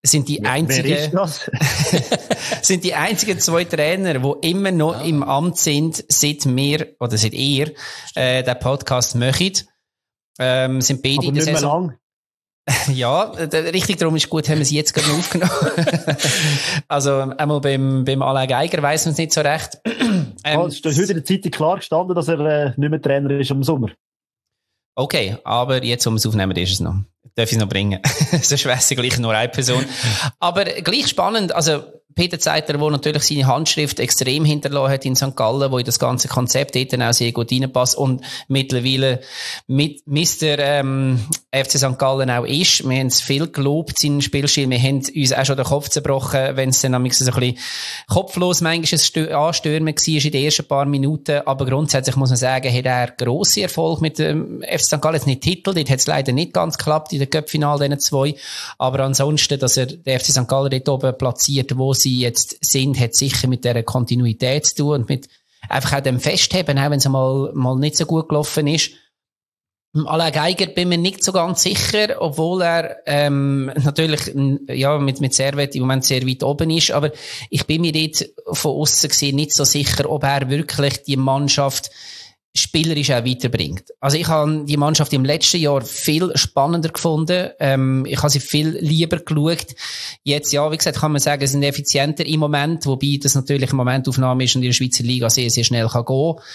Speaker 3: sind die einzigen, sind die einzigen 2 Trainer, die immer noch im Amt sind, seit ihr, den Podcast machen. Sind beide
Speaker 2: aber
Speaker 3: in der
Speaker 2: nicht mehr
Speaker 3: Saison.
Speaker 2: lang.
Speaker 3: Ja, richtig, darum ist gut, haben wir sie jetzt gerade noch aufgenommen. Also, einmal beim Alain Geiger weiss man es nicht so recht.
Speaker 2: Es ist heute in der Zeitung klar gestanden, dass er nicht mehr Trainer ist im Sommer.
Speaker 3: Okay, aber jetzt, wo wir es aufnehmen, ist es noch. Darf ich es noch bringen? Sonst wäre es gleich nur eine Person. Aber gleich spannend, also Peter Zeitler, der natürlich seine Handschrift extrem hinterlassen hat in St. Gallen, wo in das ganze Konzept dort auch sehr gut reinpasst und mittlerweile mit Mr. FC St. Gallen auch ist. Wir haben es viel gelobt, seinen Spielstil. Wir haben uns auch schon den Kopf zerbrochen, wenn es dann so ein bisschen kopflos manchmal ein Anstürmen war in den ersten paar Minuten. Aber grundsätzlich muss man sagen, hat er grosse Erfolg mit dem FC St. Gallen. Jetzt nicht Titel, dort hat es leider nicht ganz geklappt in der Cup-Finale, diesen 2. Aber ansonsten, dass er den FC St. Gallen dort oben platziert, wo sie jetzt sind, hat sicher mit dieser Kontinuität zu tun und mit einfach auch dem Festheben, auch wenn es mal nicht so gut gelaufen ist. Alain Geiger bin mir nicht so ganz sicher, obwohl er natürlich mit Servet im Moment sehr weit oben ist, aber ich bin mir dort von aussen gesehen nicht so sicher, ob er wirklich die Mannschaft spielerisch auch weiterbringt. Also ich habe die Mannschaft im letzten Jahr viel spannender gefunden. Ich habe sie viel lieber geschaut. Jetzt, ja, wie gesagt, kann man sagen, sie sind effizienter im Moment, wobei das natürlich eine Momentaufnahme ist und in der Schweizer Liga sehr, sehr schnell kann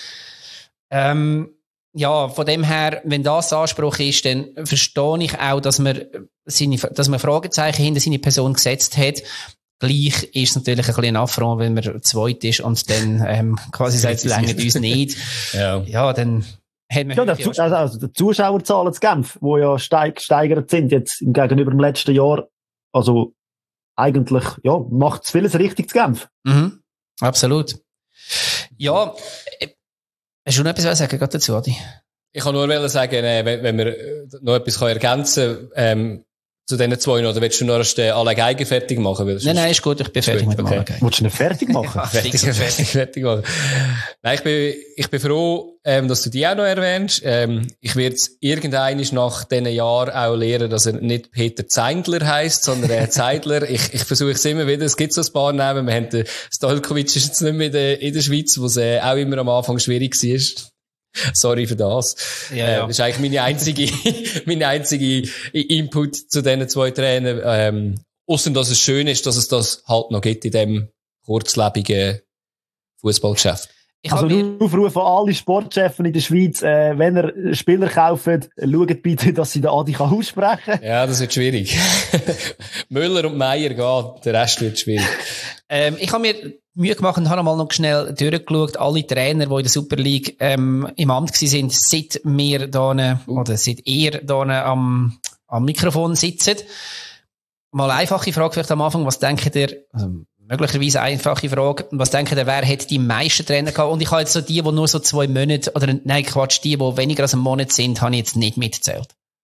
Speaker 3: gehen. Ja, von dem her, wenn das Anspruch ist, dann verstehe ich auch, dass man Fragezeichen hinter seine Person gesetzt hat. Gleich ist es natürlich ein bisschen ein Affront, wenn man zweit ist und dann quasi sagt, es reicht uns nicht. Ja, dann hat man...
Speaker 2: Ja, also die Zuschauerzahlen zu Genf, die ja steigert sind jetzt gegenüber dem letzten Jahr, also eigentlich macht es vieles richtig zu Genf.
Speaker 3: Mhm, absolut. Ja, hast du noch etwas sagen gerade dazu, Adi?
Speaker 1: Ich kann nur sagen, wenn wir noch etwas ergänzen können, zu diesen 2 noch, oder willst du noch alle Geiger fertig machen?
Speaker 3: Nein, ist gut, ich bin fertig mit dem Geiger.
Speaker 2: Willst du ihn fertig machen?
Speaker 3: Ja,
Speaker 1: fertig machen. Nein, ich bin froh, dass du die auch noch erwähnst. Ich werde irgendwann nach diesen Jahren auch lernen, dass er nicht Peter Zeindler heisst, sondern Zeidler. Ich versuche es immer wieder. Es gibt so ein paar Namen. Wir haben den Stojkovic ist jetzt nicht mehr in der Schweiz, wo es auch immer am Anfang schwierig war. Sorry für das.
Speaker 3: Ja.
Speaker 1: Das ist eigentlich mein einzige Input zu diesen 2 Trainern. Ausser, dass es schön ist, dass es das halt noch gibt in dem kurzlebigen Fußballgeschäft.
Speaker 2: Also nur Aufruf an alle Sportchefs in der Schweiz, wenn ihr Spieler kauft, schaut bitte, dass sie den Adi aussprechen kann.
Speaker 1: Ja, das wird schwierig. Müller und Meier gehen, der Rest wird schwierig.
Speaker 3: Ich habe mir Mühe gemacht und habe mal noch schnell durchgeschaut, alle Trainer, die in der Super League im Amt waren, seit wir da oder seit ihr da am Mikrofon sitzen. Mal eine einfache Frage vielleicht am Anfang, was denkt ihr, möglicherweise eine einfache Frage, was denkt ihr, wer hat die meisten Trainer gehabt? Und ich habe jetzt so die nur so 2 Monate, oder nein, Quatsch, die weniger als einen Monat sind, habe ich jetzt nicht mitgezählt.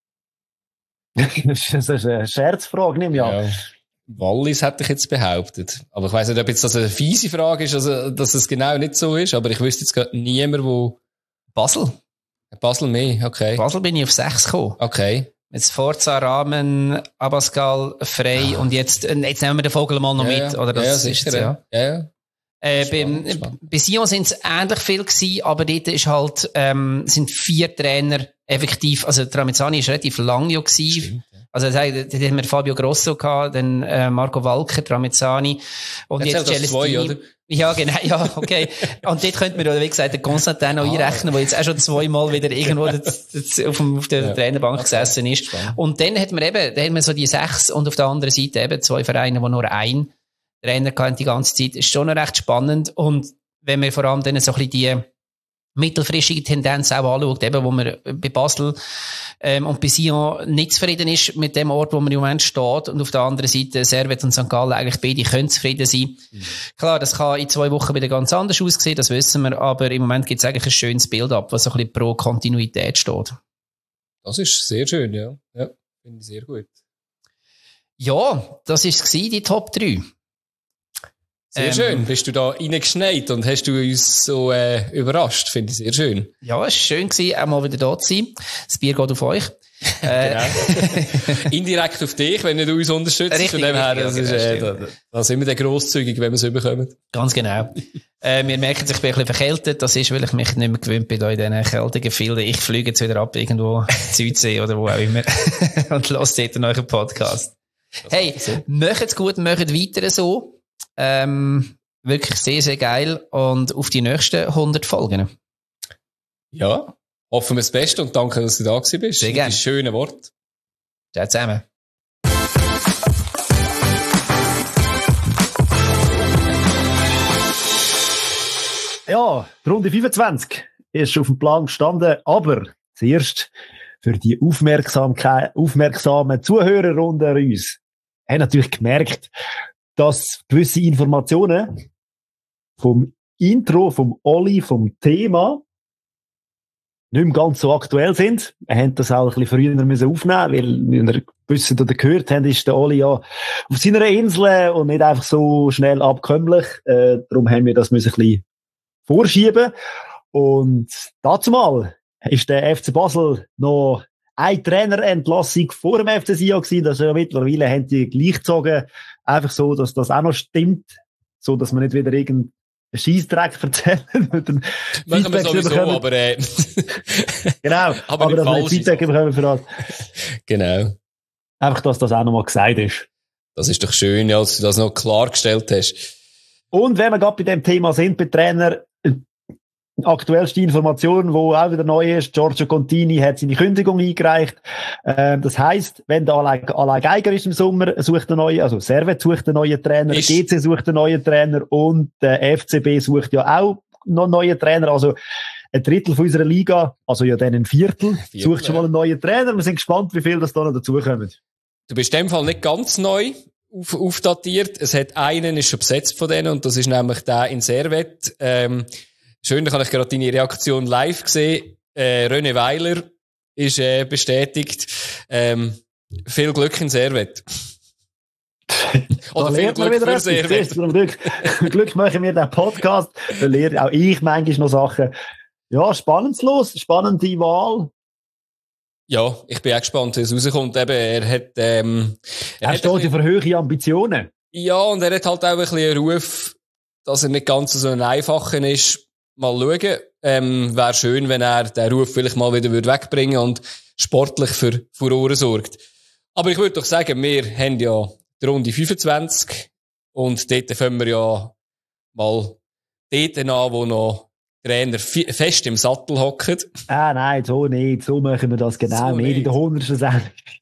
Speaker 2: Das ist eine Scherzfrage, nehme ich an.
Speaker 1: Ja. Wallis hätte ich jetzt behauptet. Aber ich weiss nicht, ob jetzt das eine fiese Frage ist, also, dass es genau nicht so ist, aber ich wüsste jetzt gerade niemand, wo... Basel mehr, okay.
Speaker 3: Basel bin ich auf 6 gekommen.
Speaker 1: Okay.
Speaker 3: Jetzt Forza, Rahmen, Abascal, Frey und jetzt nehmen wir den Vogel mal noch mit, oder? Das
Speaker 1: sicher,
Speaker 3: ist jetzt,
Speaker 1: ja.
Speaker 3: Bei Sion sind es ähnlich viel gewesen, aber dort ist halt, sind 4 Trainer effektiv, also Tramezzani ist relativ lang ja gewesen.
Speaker 1: Stimmt, ja.
Speaker 3: Also, da haben wir Fabio Grosso gehabt, dann, Marco Walker, Tramezzani, und jetzt
Speaker 1: Celestini. 2, oder?
Speaker 3: Ja, genau, ja, okay. Und dort könnte man, wie gesagt, den Constantin noch einrechnen, der jetzt auch schon 2-mal wieder irgendwo auf der Trainerbank gesessen ist.
Speaker 1: Spannend.
Speaker 3: Und dann hat man so die 6 und auf der anderen Seite eben 2 Vereine, die nur ein Trainer hatten die ganze Zeit. Ist schon noch recht spannend. Und wenn man vor allem dann so ein bisschen die mittelfristige Tendenz auch anschaut, eben, wo man bei Basel und bei Sion nicht zufrieden ist mit dem Ort, wo man im Moment steht, und auf der anderen Seite Servet und St. Gallen eigentlich beide können zufrieden sein. Klar, das kann in 2 Wochen wieder ganz anders aussehen, das wissen wir, aber im Moment gibt es eigentlich ein schönes Bild ab, was so ein bisschen pro Kontinuität steht.
Speaker 1: Das ist sehr schön, ja. Ja, finde ich sehr gut.
Speaker 3: Ja, das war es, die Top 3.
Speaker 1: Sehr schön. Bist du da reingeschneit und hast du uns so überrascht? Finde ich sehr schön.
Speaker 3: Ja, es war schön gewesen, auch mal wieder da zu sein. Das Bier geht auf euch.
Speaker 1: Genau. Indirekt auf dich, wenn du uns unterstützt.
Speaker 3: Richtig,
Speaker 1: von dem her,
Speaker 3: richtig,
Speaker 1: das ist, da sind wir dann grosszügig, wenn wir es bekommen.
Speaker 3: Ganz genau. Wir merken, ich bin ein bisschen verkältet. Das ist, weil ich mich nicht mehr gewöhnt bin, da in diesen kältigen Gefilden. Ich fliege jetzt wieder ab, irgendwo in Südsee oder wo auch immer. Und lasst dort euren Podcast. Hey, macht's gut, macht weiter so. Wirklich sehr, sehr geil. Und auf die nächsten 100 Folgen.
Speaker 1: Ja, hoffen wir das Beste und danke, dass du da gewesen bist.
Speaker 3: Sehr gerne.
Speaker 1: Das schöne Wort.
Speaker 3: Ciao zusammen.
Speaker 2: Ja, die Runde 25 ist auf dem Plan gestanden, aber zuerst für die aufmerksamen Zuhörer unter uns haben natürlich gemerkt, dass gewisse Informationen vom Intro, vom Oli, vom Thema nicht mehr ganz so aktuell sind. Wir haben das auch ein bisschen früher müssen aufnehmen, weil, wie ihr gewusst oder gehört habt, ist der Oli ja auf seiner Insel und nicht einfach so schnell abkömmlich. Darum haben wir das müssen ein bisschen vorschieben. Und dazu mal ist der FC Basel noch eine Trainerentlassung vor dem FC Sion gewesen. Das ist ja mittlerweile haben die gleichgezogen. Einfach so, dass das auch noch stimmt. So, dass man nicht wieder irgendeinen Scheissdreck erzählen.
Speaker 1: Machen wir sowieso, aber
Speaker 2: genau. aber dass wir nicht Feedback bekommen für das.
Speaker 1: Genau.
Speaker 2: Einfach, dass das auch nochmal gesagt ist.
Speaker 1: Das ist doch schön, ja, dass du das noch klargestellt hast.
Speaker 2: Und wenn wir gerade bei dem Thema sind, bei Trainer, aktuellste Information, wo auch wieder neu ist, Giorgio Contini hat seine Kündigung eingereicht. Das heisst, wenn der Alain Geiger ist im Sommer, sucht einen neuen, also Servet sucht einen neuen Trainer, GC sucht einen neuen Trainer und der FCB sucht ja auch noch einen neuen Trainer. Also ein Drittel von unserer Liga, also ja dann ein Viertel, sucht schon mal einen neuen Trainer. Wir sind gespannt, wie viel das da noch dazukommen.
Speaker 1: Du bist in dem Fall nicht ganz neu aufdatiert. Es hat einen, ist schon besetzt von denen, und das ist nämlich der in Servet. Schön, da kann ich gerade deine Reaktion live sehen. René Weiler ist bestätigt. Viel Glück in Servet.
Speaker 2: Oder viel Glück für Servet. Glück machen wir den Podcast. Da lerne auch ich manchmal noch Sachen. Ja, spannend los, spannende Wahl.
Speaker 1: Ja, ich bin auch gespannt, wie es rauskommt. Eben, er
Speaker 2: steht ja für hohe Ambitionen.
Speaker 1: Ja, und er hat halt auch ein bisschen einen Ruf, dass er nicht ganz so ein einfacher ist. Mal schauen. Wäre schön, wenn er den Ruf vielleicht mal wieder wegbringen und sportlich für Furore sorgt. Aber ich würde doch sagen, wir haben ja die Runde 25 und dort fangen wir ja mal dort an, wo noch Trainer fest im Sattel hocken.
Speaker 2: Nein, so nicht. So machen wir das genau so nicht in der 100. Sendung.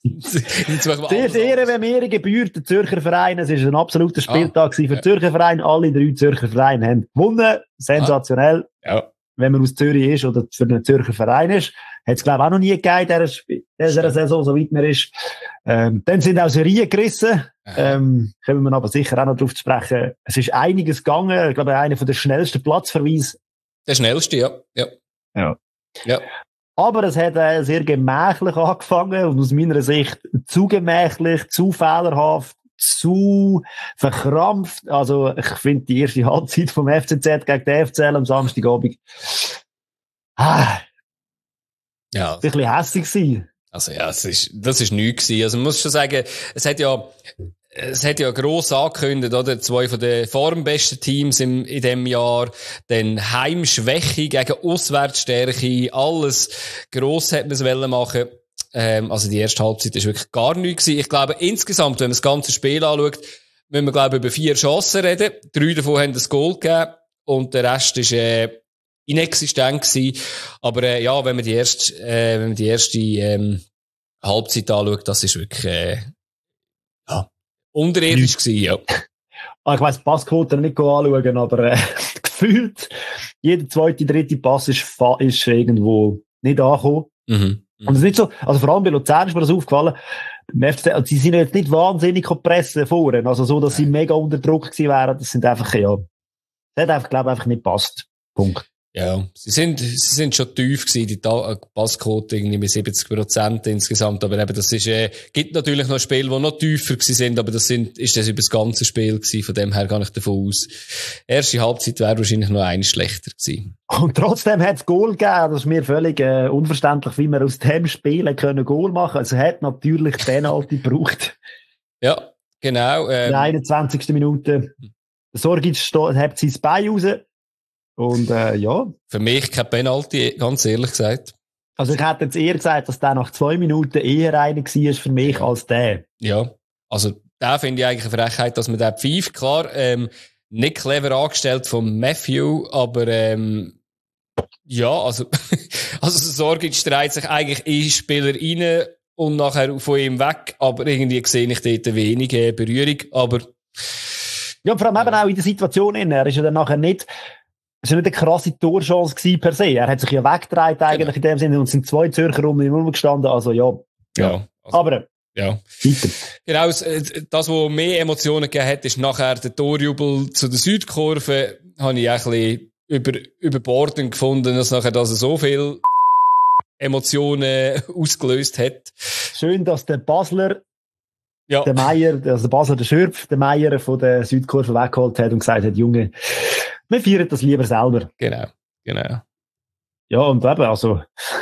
Speaker 2: Sehr Ehre, wenn mir gebührt, der Zürcher Verein. Es war ein absoluter Spieltag für den Zürcher Verein. Alle 3 Zürcher Vereine haben gewonnen. Sensationell.
Speaker 1: Ja.
Speaker 2: Wenn man aus Zürich ist oder für einen Zürcher Verein ist. Hat es, glaube ich, auch noch nie gegeben, in dieser Saison, so weit man ist. Dann sind auch Serien gerissen. Können wir aber sicher auch noch darauf sprechen. Es ist einiges gegangen. Ich glaube, einer von der schnellsten Platzverweise.
Speaker 1: Der schnellste, ja.
Speaker 2: Aber es hat sehr gemächlich angefangen und aus meiner Sicht zu gemächlich, zu fehlerhaft, zu verkrampft. Also ich finde die erste Halbzeit vom FCZ gegen den FCL am Samstagabend ein bisschen hässlich gewesen.
Speaker 1: Also ja, das ist nichts gewesen. Also man muss schon sagen, es hat ja gross angekündigt, oder? 2 von den formbesten Teams in dem Jahr. Dann Heimschwäche gegen Auswärtsstärke. Alles gross hat man es machen. Also die erste Halbzeit ist wirklich gar nichts gewesen. Ich glaube, insgesamt, wenn man das ganze Spiel anschaut, müssen wir, glaube ich, über 4 Chancen reden. 3 davon haben das Goal gegeben. Und der Rest ist, inexistent gewesen. Aber, ja, wenn man die erste, Halbzeit anschaut, das ist wirklich, unterirdisch gewesen, ja.
Speaker 2: Ich weiss, Passquote nicht anschauen, aber gefühlt, jeder zweite, dritte Pass ist irgendwo nicht angekommen.
Speaker 1: Mhm.
Speaker 2: Und es ist nicht so, also vor allem bei Luzern ist mir das aufgefallen, sie sind jetzt nicht wahnsinnig pressen vorne, also so, dass sie mega unter Druck gewesen wären, das sind einfach, das hat einfach, glaube ich, einfach nicht passt. Punkt.
Speaker 1: Ja, sie sind schon tief gewesen, die Passquote irgendwie mit 70% insgesamt, aber eben, das ist, gibt natürlich noch Spiele, die noch tiefer gewesen sind, aber ist das über das ganze Spiel gewesen, von dem her gehe ich davon aus. Erste Halbzeit wäre wahrscheinlich noch eine schlechter gewesen.
Speaker 2: Und trotzdem hat es Goal gegeben, das ist mir völlig unverständlich, wie man aus dem Spiel können Goal machen. Also hat natürlich Penalty gebraucht.
Speaker 1: Ja, genau.
Speaker 2: In der 21. Minute. Sorgic hat sein Bein raus. Und ja.
Speaker 1: Für mich kein Penalty, ganz ehrlich gesagt.
Speaker 2: Also ich hätte jetzt eher gesagt, dass der nach 2 Minuten eher einer war für mich als der.
Speaker 1: Ja, also da finde ich eigentlich eine Frechheit, dass man den pfeift. Klar, nicht clever angestellt von Matthew, aber ja, also Sorgic dreht sich eigentlich in Spieler rein und nachher von ihm weg, aber irgendwie sehe ich dort wenige Berührung, aber
Speaker 2: ja, vor allem eben auch in der Situation er ist ja dann nachher nicht, es war nicht eine krasse Torchance gewesen per se. Er hat sich ja weggedreht eigentlich in dem Sinne und sind 2 Zürcher rumgestanden, also ja.
Speaker 1: Also,
Speaker 2: aber
Speaker 1: ja.
Speaker 2: Weiter.
Speaker 1: Genau, das, was mehr Emotionen gegeben hat, ist nachher der Torjubel zu der Südkurve, habe ich auch ein bisschen überbordend gefunden, dass nachher das so viel Emotionen ausgelöst hat.
Speaker 2: Schön, dass der Basler,
Speaker 1: ja.
Speaker 2: der Meier, also der Basler, der Schürpf, der Meier von der Südkurve weggeholt hat und gesagt hat, Junge, wir feiern das lieber selber.
Speaker 1: Genau.
Speaker 2: Ja, und eben, also,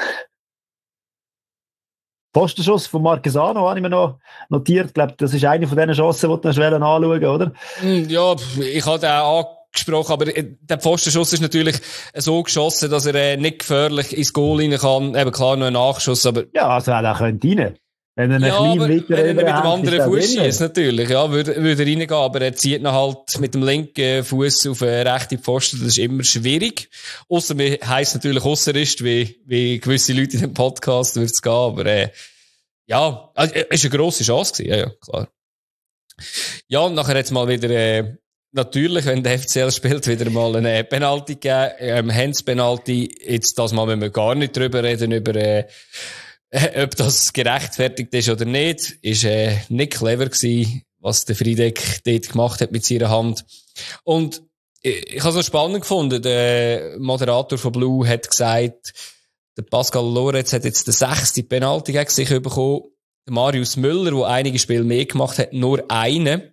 Speaker 2: Postenschuss von Marquesano habe ich mir noch notiert. Ich glaube, das ist eine von diesen Chancen, die du noch anschauen, oder?
Speaker 1: Ja, ich habe den angesprochen, aber der Postenschuss ist natürlich so geschossen, dass er nicht gefährlich ins Goal rein kann. Eben klar, noch ein Nachschuss, aber...
Speaker 2: Ja, also er könnte rein. Wenn er einen kleinen Meter
Speaker 1: wenn er mit dem anderen Fuß schießt, natürlich, ja, würde er reingehen, aber er zieht ihn halt mit dem linken Fuß auf eine rechte Pfosten, das ist immer schwierig. Ausser mir heisst natürlich Ausserist, wie gewisse Leute in dem Podcast würde es gehen, aber, ja, also, ist eine grosse Chance gewesen, ja, klar. Ja, und nachher jetzt mal wieder, natürlich, wenn der FCL spielt, wieder mal eine Penalty gegeben, Hands-Penalty, jetzt das mal, wenn wir gar nicht drüber reden, über, ob das gerechtfertigt ist oder nicht, ist nicht clever gewesen, was der Friedeck dort gemacht hat mit seiner Hand. Und ich habe es noch spannend gefunden. Der Moderator von Blue hat gesagt, der Pascal Lorenz hat jetzt den 6. Penalty gegen sich bekommen. Der Marius Müller, der einige Spiele mehr gemacht hat, nur einen.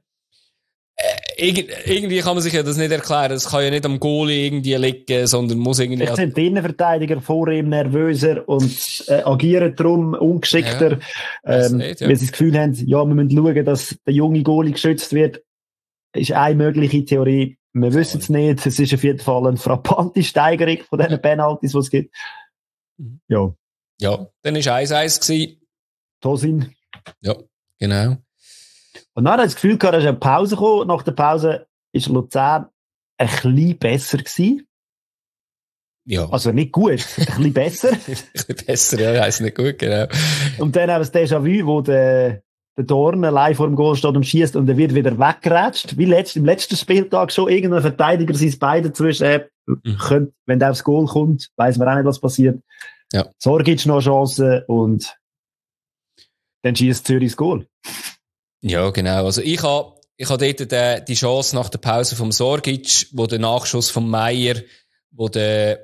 Speaker 1: Irgendwie kann man sich ja das nicht erklären. Das kann ja nicht am Goalie irgendwie liegen, sondern muss irgendwie...
Speaker 2: Jetzt sind die Innenverteidiger vor ihm nervöser und agieren darum ungeschickter, weil sie das Gefühl haben, ja, wir müssen schauen, dass der junge Goalie geschützt wird. Ist eine mögliche Theorie. Wir wissen es nicht. Es ist auf jeden Fall eine frappante Steigerung von diesen Penalties, die es gibt. Ja.
Speaker 1: Ja, dann war 1-1 gewesen.
Speaker 2: Tosin.
Speaker 1: Ja, genau.
Speaker 2: Und dann hat das Gefühl gehabt, dass eine Pause kam. Nach der Pause ist Luzern ein bisschen besser gewesen.
Speaker 1: Ja.
Speaker 2: Also nicht gut, ein bisschen besser.
Speaker 1: Ein bisschen besser, ja, heisst nicht gut, genau.
Speaker 2: Und dann haben wir das Déjà-vu, wo der Dorn allein vor dem Goal steht und schießt und er wird wieder weggeratscht. Wie im letzten Spieltag schon irgendein Verteidiger sein Bein dazwischen könnte, wenn der aufs Goal kommt, weiss man auch nicht, was passiert.
Speaker 1: Ja.
Speaker 2: Sorgic noch Chancen und dann schießt Zürich das Goal.
Speaker 1: Ja, genau. Also ich habe dort die Chance nach der Pause vom Sorgic, wo der Nachschuss vom Meier, wo der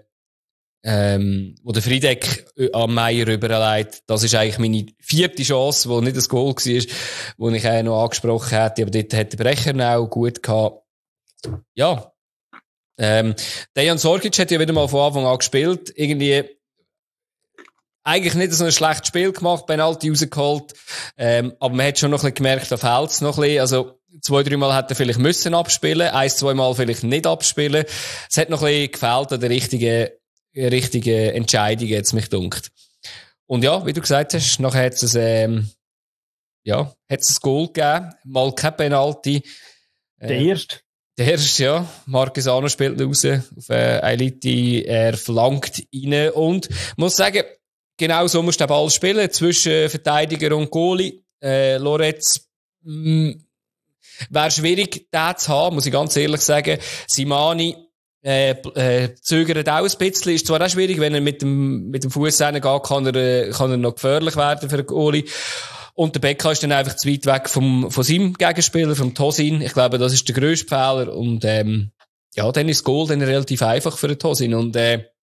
Speaker 1: Friedeck am Meier überleitet. Das ist eigentlich meine 4. Chance, wo nicht das Goal war, wo ich auch noch angesprochen hätte, aber dort hat der Brecher auch gut gehabt. Ja. Dejan Sorgic hat ja wieder mal von Anfang an gespielt. Irgendwie eigentlich nicht so ein schlechtes Spiel gemacht, Penalty rausgeholt. Aber man hat schon noch ein bisschen gemerkt, da fehlt es noch ein bisschen. Also 2-3 Mal hätte er vielleicht müssen abspielen, 1-2 Mal vielleicht nicht abspielen. Es hat noch ein bisschen gefehlt an der richtigen Entscheidung, jetzt mich dunkt. Und ja, wie du gesagt hast, nachher hat es ein Goal gegeben, mal kein Penalty.
Speaker 2: Der erste,
Speaker 1: ja. Marquesano spielt raus auf Ailiti, er flankt rein und muss sagen, genau so musst du den Ball spielen, zwischen Verteidiger und Goalie. Lorenz, wäre schwierig, den zu haben, muss ich ganz ehrlich sagen. Simani, zögert auch ein bisschen. Ist zwar auch schwierig, wenn er mit dem Fuß reingeht, kann er noch gefährlich werden für den Goalie. Und der Becca ist dann einfach zu weit weg von seinem Gegenspieler, vom Tosin. Ich glaube, das ist der grösste Fehler. Und, ja, dann ist das Goal dann relativ einfach für den Tosin. Und,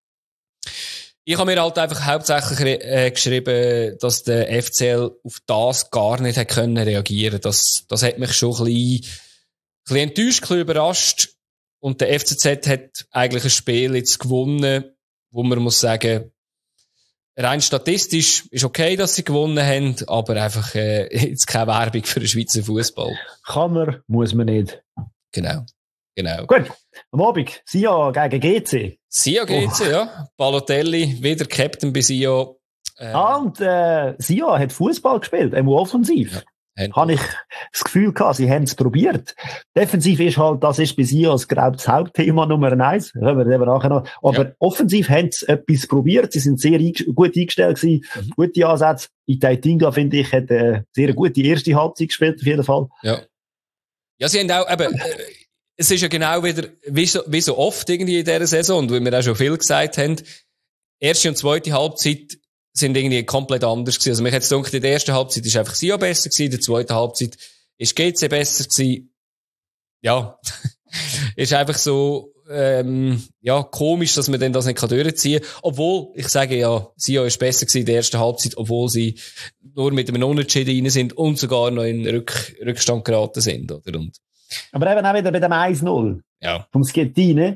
Speaker 1: ich habe mir halt einfach hauptsächlich geschrieben, dass der FCL auf das gar nicht hat können reagieren. Das hat mich schon ein bisschen enttäuscht, ein bisschen überrascht. Und der FCZ hat eigentlich ein Spiel jetzt gewonnen, wo man muss sagen, rein statistisch ist okay, dass sie gewonnen haben, aber einfach jetzt keine Werbung für den Schweizer Fußball.
Speaker 2: Kann man, muss man nicht.
Speaker 1: Genau.
Speaker 2: Gut, am Abend, Sia gegen GC.
Speaker 1: Sia GC, ja. Balotelli, wieder Captain bei Sia.
Speaker 2: Und Sia hat Fußball gespielt, offensiv.
Speaker 1: Ja,
Speaker 2: habe ich das Gefühl gehabt, sie haben es probiert. Defensiv ist halt, das ist bei Sia das Hauptthema Nummer 1. Können wir nachher noch. Aber offensiv haben sie etwas probiert. Sie sind sehr gut eingestellt gewesen. Gute Ansätze. Itaitinga, finde ich, hat eine sehr gute erste Halbzeit gespielt, auf jeden Fall.
Speaker 1: Ja, sie haben auch, eben, es ist ja genau wieder, wie so oft irgendwie in dieser Saison, und wie wir auch schon viel gesagt haben, erste und zweite Halbzeit sind irgendwie komplett anders gewesen. Also mich hat es gedacht, in der ersten Halbzeit ist einfach Sia besser gewesen, in der zweiten Halbzeit ist GC besser gewesen. Ja, ist einfach so, ja, komisch, dass man dann das nicht durchziehen kann. Obwohl, ich sage ja, Sia ist besser gewesen in der ersten Halbzeit, obwohl sie nur mit einem Unentschieden rein sind und sogar noch in Rückstand geraten sind, oder? Und
Speaker 2: aber eben auch wieder bei dem 1-0.
Speaker 1: Ja.
Speaker 2: Vom Schettine.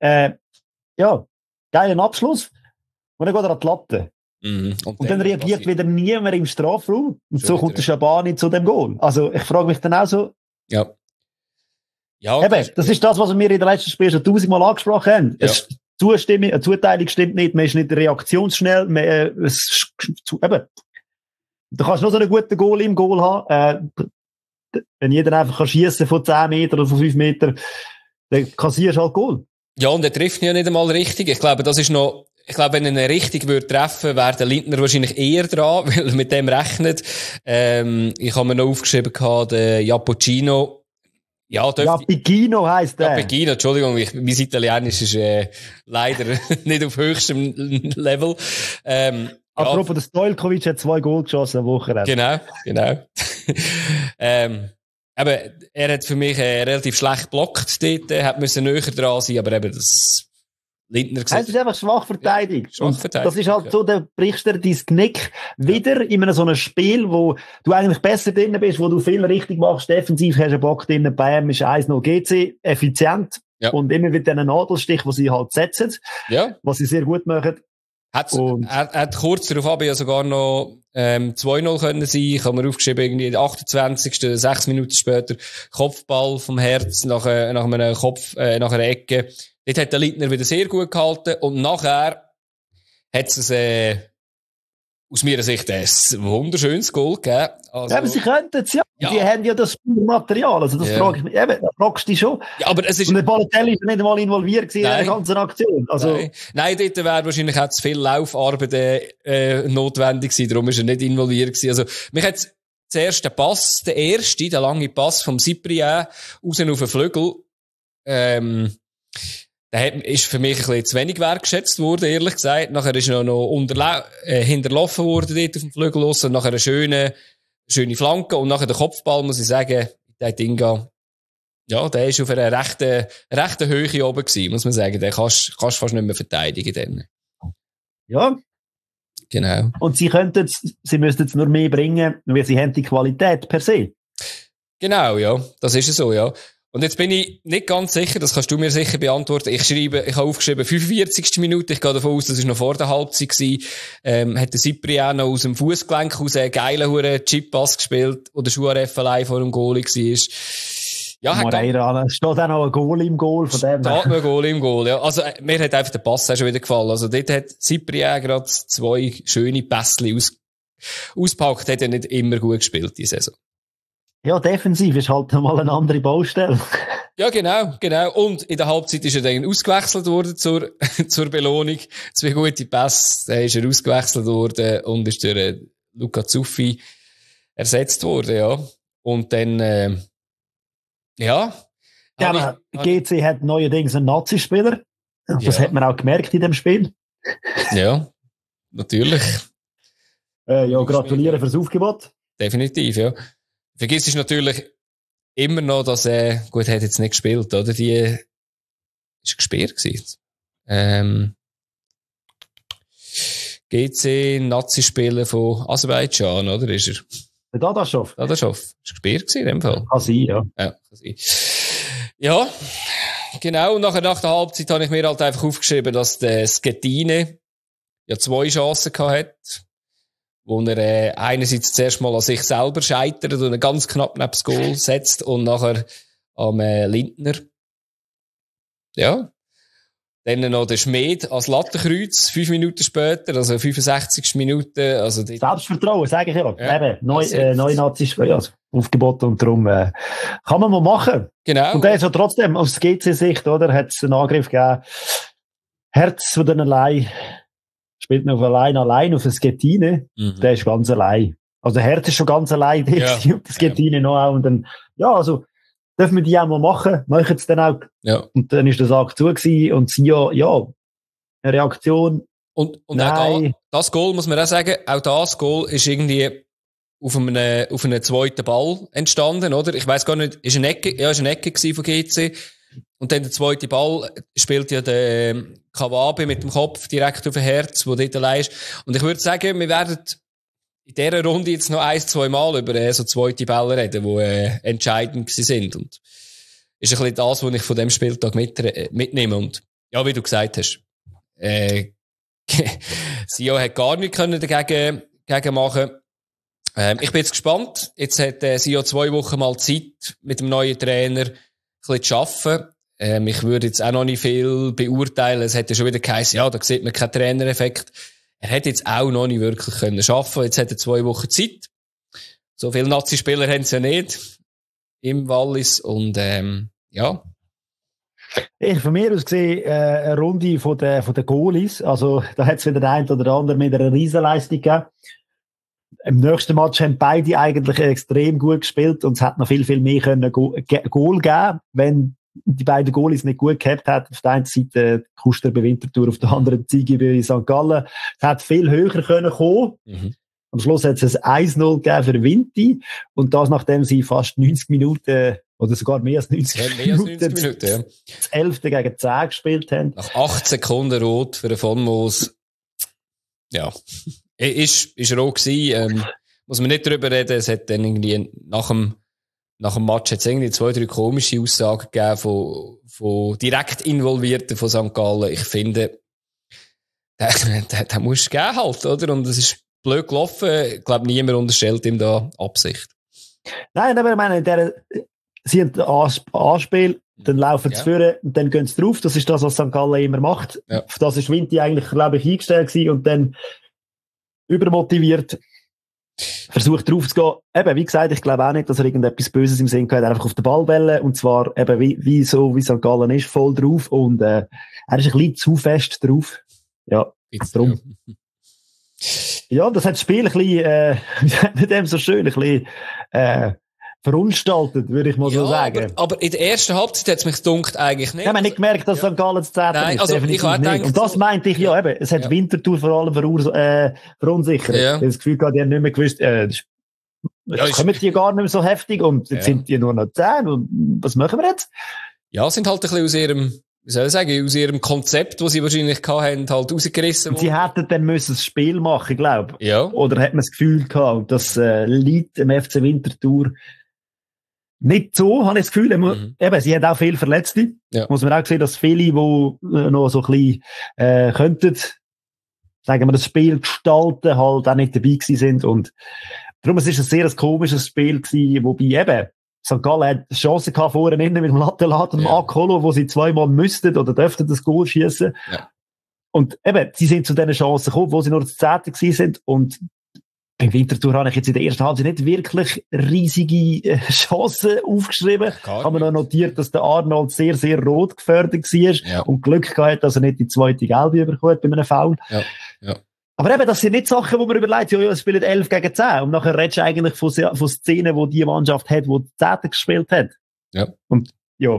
Speaker 2: Ja, geiler Abschluss. Und dann geht er an die Latte. Und dann reagiert wieder niemand im Strafraum. Und so kommt der Schabani zu dem Goal. Also, ich frage mich dann auch so.
Speaker 1: Ja.
Speaker 2: Ja, eben, das ist das, was wir in den letzten Spielen schon 1000-mal angesprochen haben. Ja. Eine Zuteilung stimmt nicht, man ist nicht reaktionsschnell, eben. Du kannst noch so einen guten Goal im Goal haben, wenn jeder einfach schiessen von 10 Metern oder von 5 Metern, dann kassierst du halt Goal. Ja,
Speaker 1: und er trifft ihn ja nicht einmal richtig. Ich glaube, wenn er ihn richtig würde treffen, wäre der Lindner wahrscheinlich eher dran, weil er mit dem rechnet. Ich habe mir noch aufgeschrieben gehabt, der Jappuccino. Ja,
Speaker 2: Jappuccino heisst der.
Speaker 1: Jappuccino, Entschuldigung, mein Italienisch ist leider nicht auf höchstem Level.
Speaker 2: Apropos, der Stojkovic hat 2 Goal geschossen am Wochenende.
Speaker 1: Genau. Aber er hat für mich relativ schlecht geblockt dort, hat müssen näher dran sein, aber eben das Lindner gesagt.
Speaker 2: Es ist einfach schwach verteidigt. Das ist halt so, da brichst du dein Knick wieder in einem so einem Spiel, wo du eigentlich besser drin bist, wo du viel richtig machst, defensiv hast du einen Bock drin, Bam ist 1-0 GC, effizient und immer mit diesen Nadelstich, die sie halt setzen, was sie sehr gut machen.
Speaker 1: Er hat kurz darauf aber ja sogar noch 2-0 können sein. Ich habe mir aufgeschrieben, irgendwie 28. 6 Minuten später Kopfball vom Herz nach einer Ecke. Dort hat der Lindner wieder sehr gut gehalten und nachher hat es aus meiner Sicht ein wunderschönes Goal gegeben. Also,
Speaker 2: ja, aber sie könnten es ja. Die haben ja das Material. Also das frage ich mich. Eben, da fragst du dich schon.
Speaker 1: Ja, aber es ist...
Speaker 2: Und der Balotelli ist nicht einmal involviert in der ganzen Aktion. Also...
Speaker 1: Nein, dort wäre wahrscheinlich auch zu viel Laufarbeit notwendig gewesen. Darum ist er nicht involviert gewesen. Also, mich hat zuerst der lange Pass vom Cyprien raus auf den Flügel, der ist für mich ein bisschen zu wenig wertgeschätzt worden, ehrlich gesagt. Nachher ist er noch hinterlaufen worden dort auf dem Flügel los und nachher eine schöne Flanke und nachher der Kopfball, muss ich sagen, der Dinga, ja, der ist auf einer rechten Höhe oben gewesen, muss man sagen. Den kannst fast nicht mehr verteidigen dann.
Speaker 2: Ja.
Speaker 1: Genau.
Speaker 2: Und sie müssten es nur mehr bringen, weil sie haben die Qualität per se.
Speaker 1: Genau, ja. Das ist so, ja. Und jetzt bin ich nicht ganz sicher, das kannst du mir sicher beantworten. Ich habe aufgeschrieben 45. Minute, ich gehe davon aus, das war noch vor der Halbzeit gewesen, hat der Cyprien noch aus dem Fußgelenk aus einen geilen Chip-Pass gespielt, wo der Schuaref allein vor dem Goalie war. Ja,
Speaker 2: Moreira, es steht auch noch ein Goal im Goal von dem.
Speaker 1: Da hat noch ein Goal im Goal, ja. Also, mir hat einfach der Pass auch schon wieder gefallen. Also, dort hat Cyprien gerade 2 schöne Pässchen auspackt, hat er nicht immer gut gespielt, die Saison.
Speaker 2: Ja, defensiv ist halt mal eine andere Baustelle.
Speaker 1: Ja, genau. Und in der Halbzeit ist er dann ausgewechselt worden zur Belohnung. 2 gute Pässe, dann ist er ausgewechselt worden und ist durch Luca Zuffi ersetzt worden, ja. Und dann,
Speaker 2: GC hat neuerdings einen Nazi-Spieler. Das hat man auch gemerkt in dem Spiel.
Speaker 1: Ja, natürlich.
Speaker 2: Gratuliere fürs Aufgebot.
Speaker 1: Definitiv, ja. Vergiss natürlich immer noch, dass er, hat jetzt nicht gespielt, oder? Die Ist gesperrt gewesen. GC Nazi-Spieler von Aserbaidschan, oder? Ist er?
Speaker 2: Der Dadaschow.
Speaker 1: Dadaschow. Ist gesperrt gewesen, in dem Fall.
Speaker 2: Kann sein, ja.
Speaker 1: Ja, kann sein. Ja, genau. Und nachher nach der Halbzeit habe ich mir halt einfach aufgeschrieben, dass der Schettine ja 2 Chancen gehabt hat, wo er einerseits zuerst mal an sich selber scheitert und einen ganz knapp neben das Goal setzt und nachher am Lindner. Ja. Dann noch der Schmid als Lattenkreuz, 5 Minuten später, also 65. Minute. Also
Speaker 2: Selbstvertrauen, sage ich ja. Eben, neu Nazis, also aufgeboten und darum kann man mal machen.
Speaker 1: Genau.
Speaker 2: Und der ist ja trotzdem, aus GC-Sicht, oder, hat es einen Angriff gegeben. Herz von den allein, spielt noch allein auf das Schettine. Der ist ganz allein. Also Herz ist schon ganz allein, und das Schettine noch auch. Und dann, ja, also, dürfen wir die auch mal machen? Machen es dann auch?
Speaker 1: Ja.
Speaker 2: Und dann ist der Sack zu gewesen und sie ja, eine Reaktion.
Speaker 1: Und auch das Goal, muss man auch sagen, auch das Goal ist irgendwie auf einem zweiten Ball entstanden, oder? Ich weiss gar nicht, ist eine Ecke gewesen von GC. Und dann der zweite Ball spielt ja der Kawabe mit dem Kopf direkt auf den Herz, wo dort allein ist. Und ich würde sagen, wir werden in dieser Runde jetzt noch 1-2 Mal über so zweite Bälle reden, die entscheidend sind. Und ist ein bisschen das, was ich von dem Spieltag mitnehme. Und ja, wie du gesagt hast, Sio hat gar nichts dagegen machen. Ich bin jetzt gespannt. Jetzt hat Sio 2 Wochen mal Zeit, mit dem neuen Trainer ein bisschen zu arbeiten. Ich würde jetzt auch noch nicht viel beurteilen. Es hat ja schon wieder geheißen, ja, da sieht man keinen Trainereffekt. Er hat jetzt auch noch nicht wirklich arbeiten können. Jetzt hat er 2 Wochen Zeit. So viele Nazi-Spieler haben es ja nicht im Wallis. Und ja.
Speaker 2: Von mir aus gesehen, eine Runde von den Goalies. Also, da hat es wieder der eine oder andere mit einer Riesenleistung gegeben. Im nächsten Match haben beide eigentlich extrem gut gespielt und es hat noch viel, viel mehr können Goal geben, wenn die beiden Goalies nicht gut gehabt hat. Auf der einen Seite Kuster bei Winterthur, auf der anderen Ziege bei St. Gallen. Es hat viel höher können kommen. Am Schluss hat es ein 1-0 gegeben für Vinti und das, nachdem sie fast 90 Minuten oder sogar mehr als 90 Minuten das 11. gegen 10 gespielt haben.
Speaker 1: Nach 8 Sekunden rot für den von Moos. Ja. Ist rot gewesen. Muss man nicht drüber reden. Es hat dann irgendwie nach dem Match hat es irgendwie 2-3 komische Aussagen gegeben von direkt Involvierten von St. Gallen. Ich finde, der muss geben halt, oder? Und es ist blöd gelaufen. Ich glaube, niemand unterstellt ihm da Absicht.
Speaker 2: Nein, aber ich meine, sie haben ein Anspiel, dann laufen sie führen und dann gehen sie drauf. Das ist das, was St. Gallen immer macht. Ja. Für das ist Vinti eigentlich, glaube ich, eingestellt gewesen und dann übermotiviert versucht drauf zu gehen. Eben, wie gesagt, ich glaube auch nicht, dass er irgendetwas Böses im Sinn hat, einfach auf den Ball bellen und zwar eben wie St. Gallen ist, voll drauf und er ist ein bisschen zu fest drauf. Ja, drum. Ja, das hat das Spiel ein bisschen, mit dem so schön, ein bisschen verunstaltet, würde ich mal so sagen.
Speaker 1: Aber in der ersten Halbzeit hat es mich gedunkt eigentlich nicht.
Speaker 2: Ich habe nicht gemerkt, dass St. Gallen zu 10 ist.
Speaker 1: Also ich habe gedacht,
Speaker 2: und das meinte ich ja eben. Es hat Winterthur vor allem verunsichert.
Speaker 1: Ja.
Speaker 2: Ich habe das Gefühl gehabt, die haben nicht mehr gewusst, kommen die gar nicht mehr so heftig und jetzt sind die nur noch 10 und was machen wir jetzt? Ja,
Speaker 1: sind halt ein bisschen aus ihrem, wie soll ich sagen, aus ihrem Konzept, das sie wahrscheinlich hatten, halt rausgerissen worden.
Speaker 2: Sie hätten dann müssen das Spiel machen, glaube ich.
Speaker 1: Ja.
Speaker 2: Oder hat man das Gefühl gehabt, das liegt im FC Winterthur nicht so, habe ich das Gefühl. Eben, sie haben auch viele Verletzte. Ja. Muss man auch sehen, dass viele, die noch so ein bisschen könnten, sagen wir, das Spiel gestalten, halt auch nicht dabei gewesen sind. Und darum, es ist ein sehr komisches Spiel gewesen, wobei eben St. Gallen hat Chancen gehabt vorne innen mit dem Lattelat und dem Akolo, wo sie 2-mal müssten oder dürften das Goal schießen. Ja. Und eben, sie sind zu diesen Chancen gekommen, wo sie nur das 10. gewesen sind. Und beim Winterthur habe ich jetzt in der ersten Halbzeit nicht wirklich riesige Chancen aufgeschrieben. Haben wir noch notiert, dass der Arnold sehr, sehr rot gefördert war und Glück gehabt, dass er nicht die zweite Gelbe bekommen hat bei einem Foul. Ja. Ja. Aber eben, das sind nicht Sachen, wo man überlegt, ja, es spielen 11 gegen 10. Und nachher redest du eigentlich von Szenen, wo die Mannschaft hat, die 10. gespielt hat. Ja. Und, ja.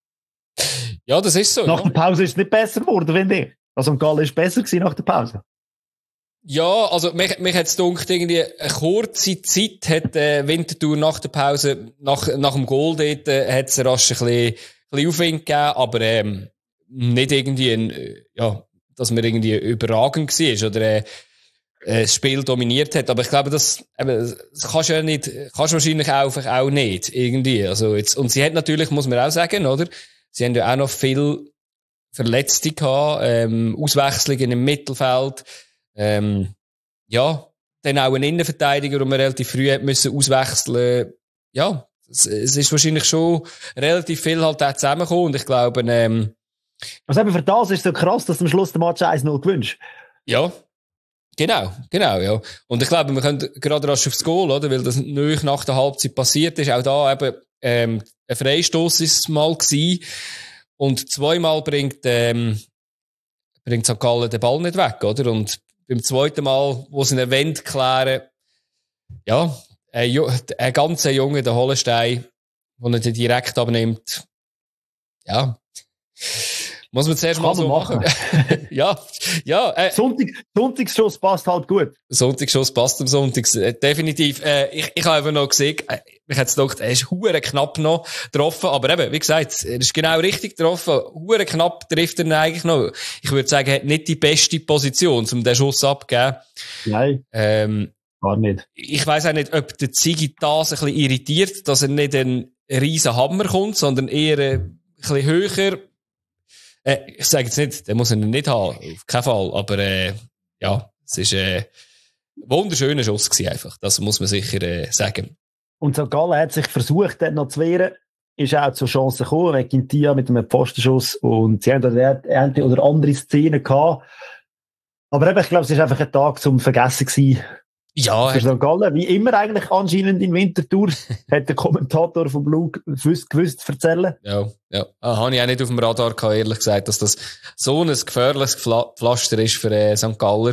Speaker 1: Ja, das ist so.
Speaker 2: Nach der Pause ist es nicht besser geworden, finde ich. Also, Gallen ist besser gewesen nach der Pause.
Speaker 1: Ja, also, mich hat es gedacht, irgendwie, eine kurze Zeit hat, Winterthur nach der Pause, nach dem Goal dort, hat es rasch ein bisschen Aufwind gegeben, aber, nicht irgendwie dass man irgendwie überragend war oder das Spiel dominiert hat. Aber ich glaube, das kannst du wahrscheinlich auch nicht irgendwie. Also jetzt, und sie hat natürlich, muss man auch sagen, oder? Sie haben ja auch noch viel Verletzte gehabt, Auswechslungen im Mittelfeld, dann auch ein Innenverteidiger, den man relativ früh hat müssen auswechseln. Ja, es ist wahrscheinlich schon relativ viel halt auch zusammengekommen und ich glaube,
Speaker 2: also eben für das ist es so krass, dass du am Schluss den Match 1-0 gewinnst.
Speaker 1: Ja. Genau, ja. Und ich glaube, wir können gerade rasch aufs Goal, oder? Weil das nicht nach der Halbzeit passiert ist. Auch da eben, ein Freistoss ist es mal gewesen. Und zweimal bringt St. Gallen den Ball nicht weg, oder? Und beim zweiten Mal, wo sie einen Wendt klären, ja, ein ganzer Junge, der Hollenstein, der ihn direkt abnimmt, ja. Muss man zuerst mal so machen. ja.
Speaker 2: Sonntagsschuss passt halt gut.
Speaker 1: Sonntagsschuss passt am Sonntags. Definitiv. Ich habe einfach noch gesehen, ich hätte gedacht, er ist hure knapp noch getroffen, aber eben, wie gesagt, er ist genau richtig getroffen. Hure knapp trifft er ihn eigentlich noch. Ich würde sagen, er hat nicht die beste Position, um den Schuss abzugeben.
Speaker 2: Nein. Gar nicht.
Speaker 1: Ich weiss auch nicht, ob der Ziggy das ein bisschen irritiert, dass er nicht einen riesen Hammer kommt, sondern eher ein bisschen höher. Ich sage jetzt nicht, den muss er nicht haben, auf keinen Fall, aber ja, es ist ein wunderschöner Schuss gewesen einfach, das muss man sicher sagen.
Speaker 2: Und St. Gallen hat sich versucht, dort noch zu wehren, ist auch zur Chance gekommen, wegen Gintia mit einem Pfostenschuss und sie haben da eine oder andere Szene gehabt. Aber eben, ich glaube, es ist einfach ein Tag zum Vergessen gewesen.
Speaker 1: Ja,
Speaker 2: für St. Gallen, wie immer eigentlich anscheinend in Winterthur, hat der Kommentator von Blue gewusst zu erzählen.
Speaker 1: Ja. Habe ich auch nicht auf dem Radar gehabt, ehrlich gesagt, dass das so ein gefährliches Pflaster ist für St. Galler.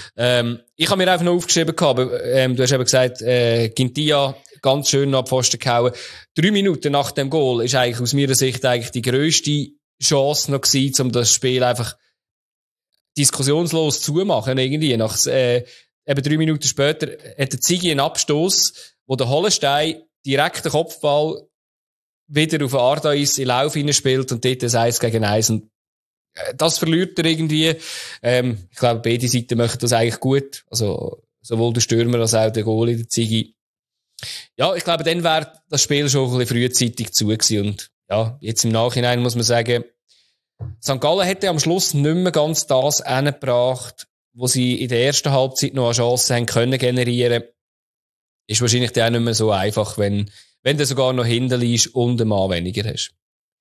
Speaker 1: Ich habe mir einfach noch aufgeschrieben gehabt, aber du hast eben gesagt, Gintia ganz schön nach Pfosten gehauen. 3 Minuten nach dem Goal ist eigentlich aus meiner Sicht eigentlich die grösste Chance noch gewesen, um das Spiel einfach diskussionslos zu machen, irgendwie. Eben 3 Minuten später hat der Ziggy einen Abstoß, wo der Hollenstein direkt den Kopfball wieder auf den Ardais in Lauf hineinspielt und dort ein 1 gegen 1. Und das verliert er irgendwie. Ich glaube, beide Seiten möchten das eigentlich gut. Also, sowohl der Stürmer als auch der Goalie, der Ziggy. Ja, ich glaube, dann wäre das Spiel schon ein bisschen frühzeitig zu gewesen. Und ja, jetzt im Nachhinein muss man sagen, St. Gallen hätte am Schluss nicht mehr ganz das hingebracht, wo sie in der ersten Halbzeit noch eine Chance haben können generieren, ist wahrscheinlich dann auch nicht mehr so einfach, wenn du sogar noch hinten liegst und einen Mann weniger hast.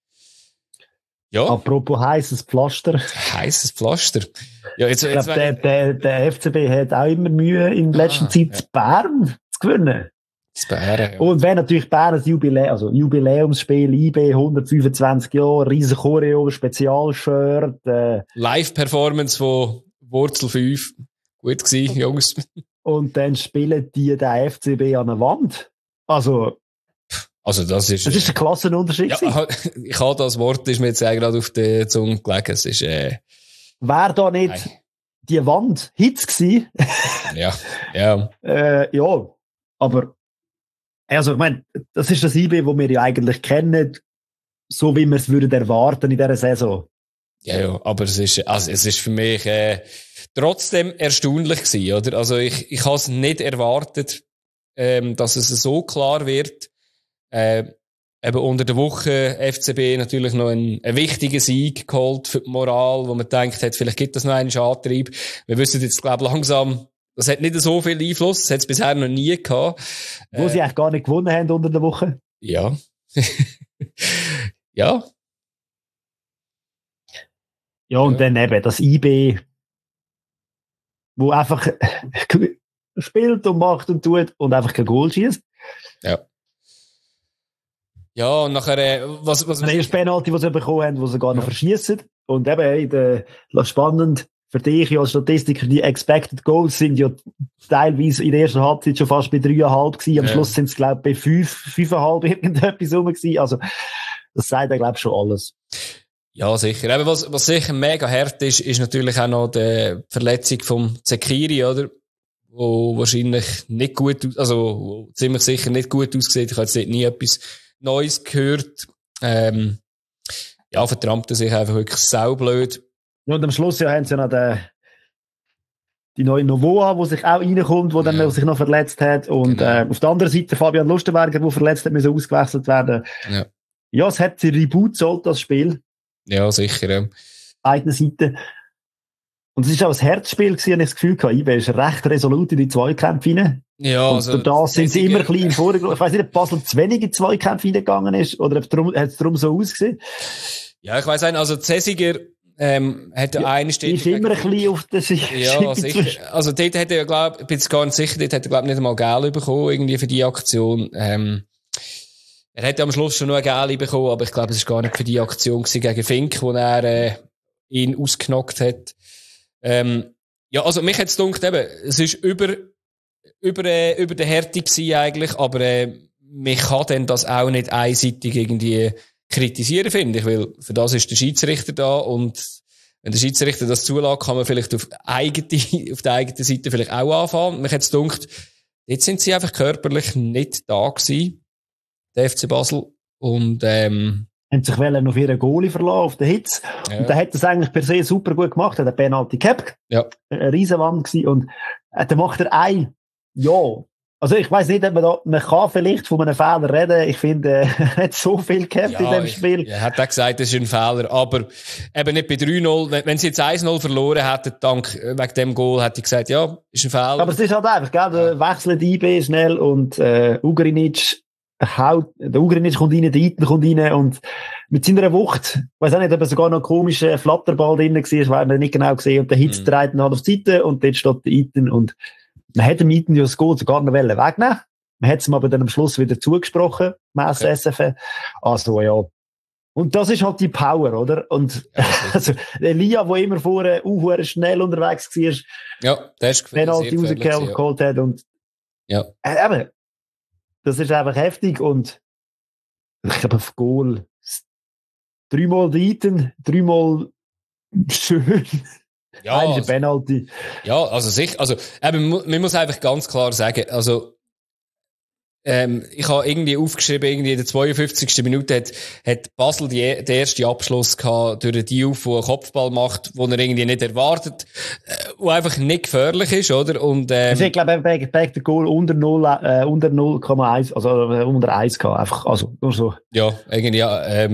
Speaker 1: Ja.
Speaker 2: Apropos heißes Pflaster.
Speaker 1: Heißes Pflaster. Ja, jetzt
Speaker 2: ich glaube, der FCB hat auch immer Mühe in letzter Zeit zu Bern zu gewinnen.
Speaker 1: Das Bären, ja.
Speaker 2: Und wenn natürlich Bern ein Jubiläumsspiel, IB, 125 Jahre, riesen Choreo, Spezialshirt.
Speaker 1: Live-Performance von Wurzel 5. Gut gewesen, Jungs.
Speaker 2: Und dann spielen die den FCB an der Wand. Also das ist ein Klassenunterschied.
Speaker 1: Ja, ich habe das Wort, ist mir jetzt gerade auf der Zunge gelegen. Es ist,
Speaker 2: wäre da nicht die Wand Hitz gewesen?
Speaker 1: Ja.
Speaker 2: Ja, aber also ich meine, das ist das IB, das wir ja eigentlich kennen, so wie wir es würden erwarten in dieser Saison.
Speaker 1: Ja, aber es ist für mich trotzdem erstaunlich gewesen, oder? Also ich habe es nicht erwartet, dass es so klar wird. Eben unter der Woche FCB natürlich noch einen wichtigen Sieg geholt für die Moral, wo man denkt hat, vielleicht gibt es noch einen Antrieb. Wir wissen jetzt, glaube ich, langsam, das hat nicht so viel Einfluss, das hat es bisher noch nie gehabt.
Speaker 2: Wo sie eigentlich gar nicht gewonnen haben unter der Woche.
Speaker 1: Ja. Ja.
Speaker 2: Ja, und dann eben das IB, wo einfach spielt und macht und tut und einfach kein Goal schießt.
Speaker 1: Ja. Ja, und nachher, was
Speaker 2: das erste Penalty, das sie bekommen haben, wo sie gar noch verschießen. Und eben, spannend für dich als Statistiker, die Expected Goals sind ja teilweise in der ersten Halbzeit schon fast bei 3,5 gewesen. Am Schluss sind es, glaube ich, bei 5,5 irgendetwas rum gewesen. Also, das sagt ja, glaube ich, schon alles.
Speaker 1: Ja, sicher. Aber was sicher mega hart ist, ist natürlich auch noch die Verletzung vom Zekiri, oder? Wo wahrscheinlich nicht gut, also ziemlich sicher nicht gut aussieht. Ich habe jetzt nie etwas Neues gehört. ja, vertrampt er sich einfach wirklich saublöd.
Speaker 2: Ja, und am Schluss ja haben sie ja noch die neue Novoa, die sich auch reinkommt, die dann sich noch verletzt hat. Und auf der anderen Seite Fabian Lustenberger, der verletzt hat, müssen ausgewechselt werden.
Speaker 1: Ja.
Speaker 2: Ja, es hat ein Reboot sollt, das Spiel.
Speaker 1: Ja, sicher, ja.
Speaker 2: Eigene Seite. Und es war auch ein Herzspiel gewesen, und ich das Gefühl hatte, IB ist recht resolut in die Zweikämpfe rein.
Speaker 1: Ja,
Speaker 2: und
Speaker 1: also.
Speaker 2: da sind sie immer ein bisschen im Vordergrund. Ich weiss nicht, ob Basel zu wenig in Zweikämpfe reingegangen ist, oder ob es darum so ausgesehen.
Speaker 1: Ja, ich weiss nicht, also Cäsiger, hat eine Stelle.
Speaker 2: Ist immer ein bisschen auf der Seite.
Speaker 1: Ja, sicher. Also dort hätte er, glaub, ich bin jetzt gar nicht sicher, dort hätte er, glaub, nicht einmal Geld bekommen, irgendwie für die Aktion. Er hätte am Schluss schon noch ein Geld bekommen, aber ich glaube, es ist gar nicht für die Aktion gewesen gegen Fink, wo er, ihn ausgenockt hat. Ja, also mich hat's gedacht, eben, es ist über der Härte gewesen eigentlich, aber, mich kann dann das auch nicht einseitig irgendwie kritisieren, finde ich, weil für das ist der Schiedsrichter da und wenn der Schiedsrichter das zulässt, kann man vielleicht auf der eigenen Seite vielleicht auch anfangen. Mich hat's gedacht, jetzt sind sie einfach körperlich nicht da gewesen, der FC Basel, und,
Speaker 2: haben sich auf ihren Goalie verlassen, auf den Hitz. Ja. Und der hat das eigentlich per se super gut gemacht. Er hat einen Penalty gehabt.
Speaker 1: Ja.
Speaker 2: Eine Riesenwand gewesen. Und dann macht er ja. Also ich weiss nicht, ob man kann vielleicht von einem Fehler reden. Ich finde, er hat so viel gehabt in dem Spiel.
Speaker 1: Er hat auch gesagt, das ist ein Fehler. Aber eben nicht bei 3-0. Wenn sie jetzt 1-0 verloren hätten, wegen dem Goal, hätte ich gesagt, ja, ist ein Fehler.
Speaker 2: Aber es ist halt einfach, gell? Der wechselt IB schnell und Ugrinic der Ugrinic kommt rein, der Iten kommt rein und mit seiner Wucht, ich weiss auch nicht, ob er sogar noch einen komischen Flatterball drin war, das werden wir nicht genau gesehen, und der Hitz dreht ihn halt auf die Seite und dort steht der Iten und man hätte dem Iten ja das Goal sogar noch wegnehmen. Man hat es ihm aber dann am Schluss wieder zugesprochen, gemäss SFF. Also ja. Und das ist halt die Power, oder? Und also, Elia, der immer vorher schnell unterwegs war,
Speaker 1: ja, der ist
Speaker 2: Penalty rausgeholt hat und
Speaker 1: ja.
Speaker 2: Eben, das ist einfach heftig und ich glaube, auf Goal 3-mal Deiten, 3-mal schön.
Speaker 1: Ja,
Speaker 2: eine Penalty.
Speaker 1: Ja, also sicher, also, eben, man muss einfach ganz klar sagen, also, ich habe irgendwie aufgeschrieben, irgendwie in der 52. Minute hat Basel den ersten Abschluss gehabt durch die der einen Kopfball macht, wo er irgendwie nicht erwartet, wo einfach nicht gefährlich ist, oder? Und,
Speaker 2: also ich glaube, bei der Goal unter 0,1, also unter 1 gehabt, einfach, also, nur so.
Speaker 1: Ja, irgendwie,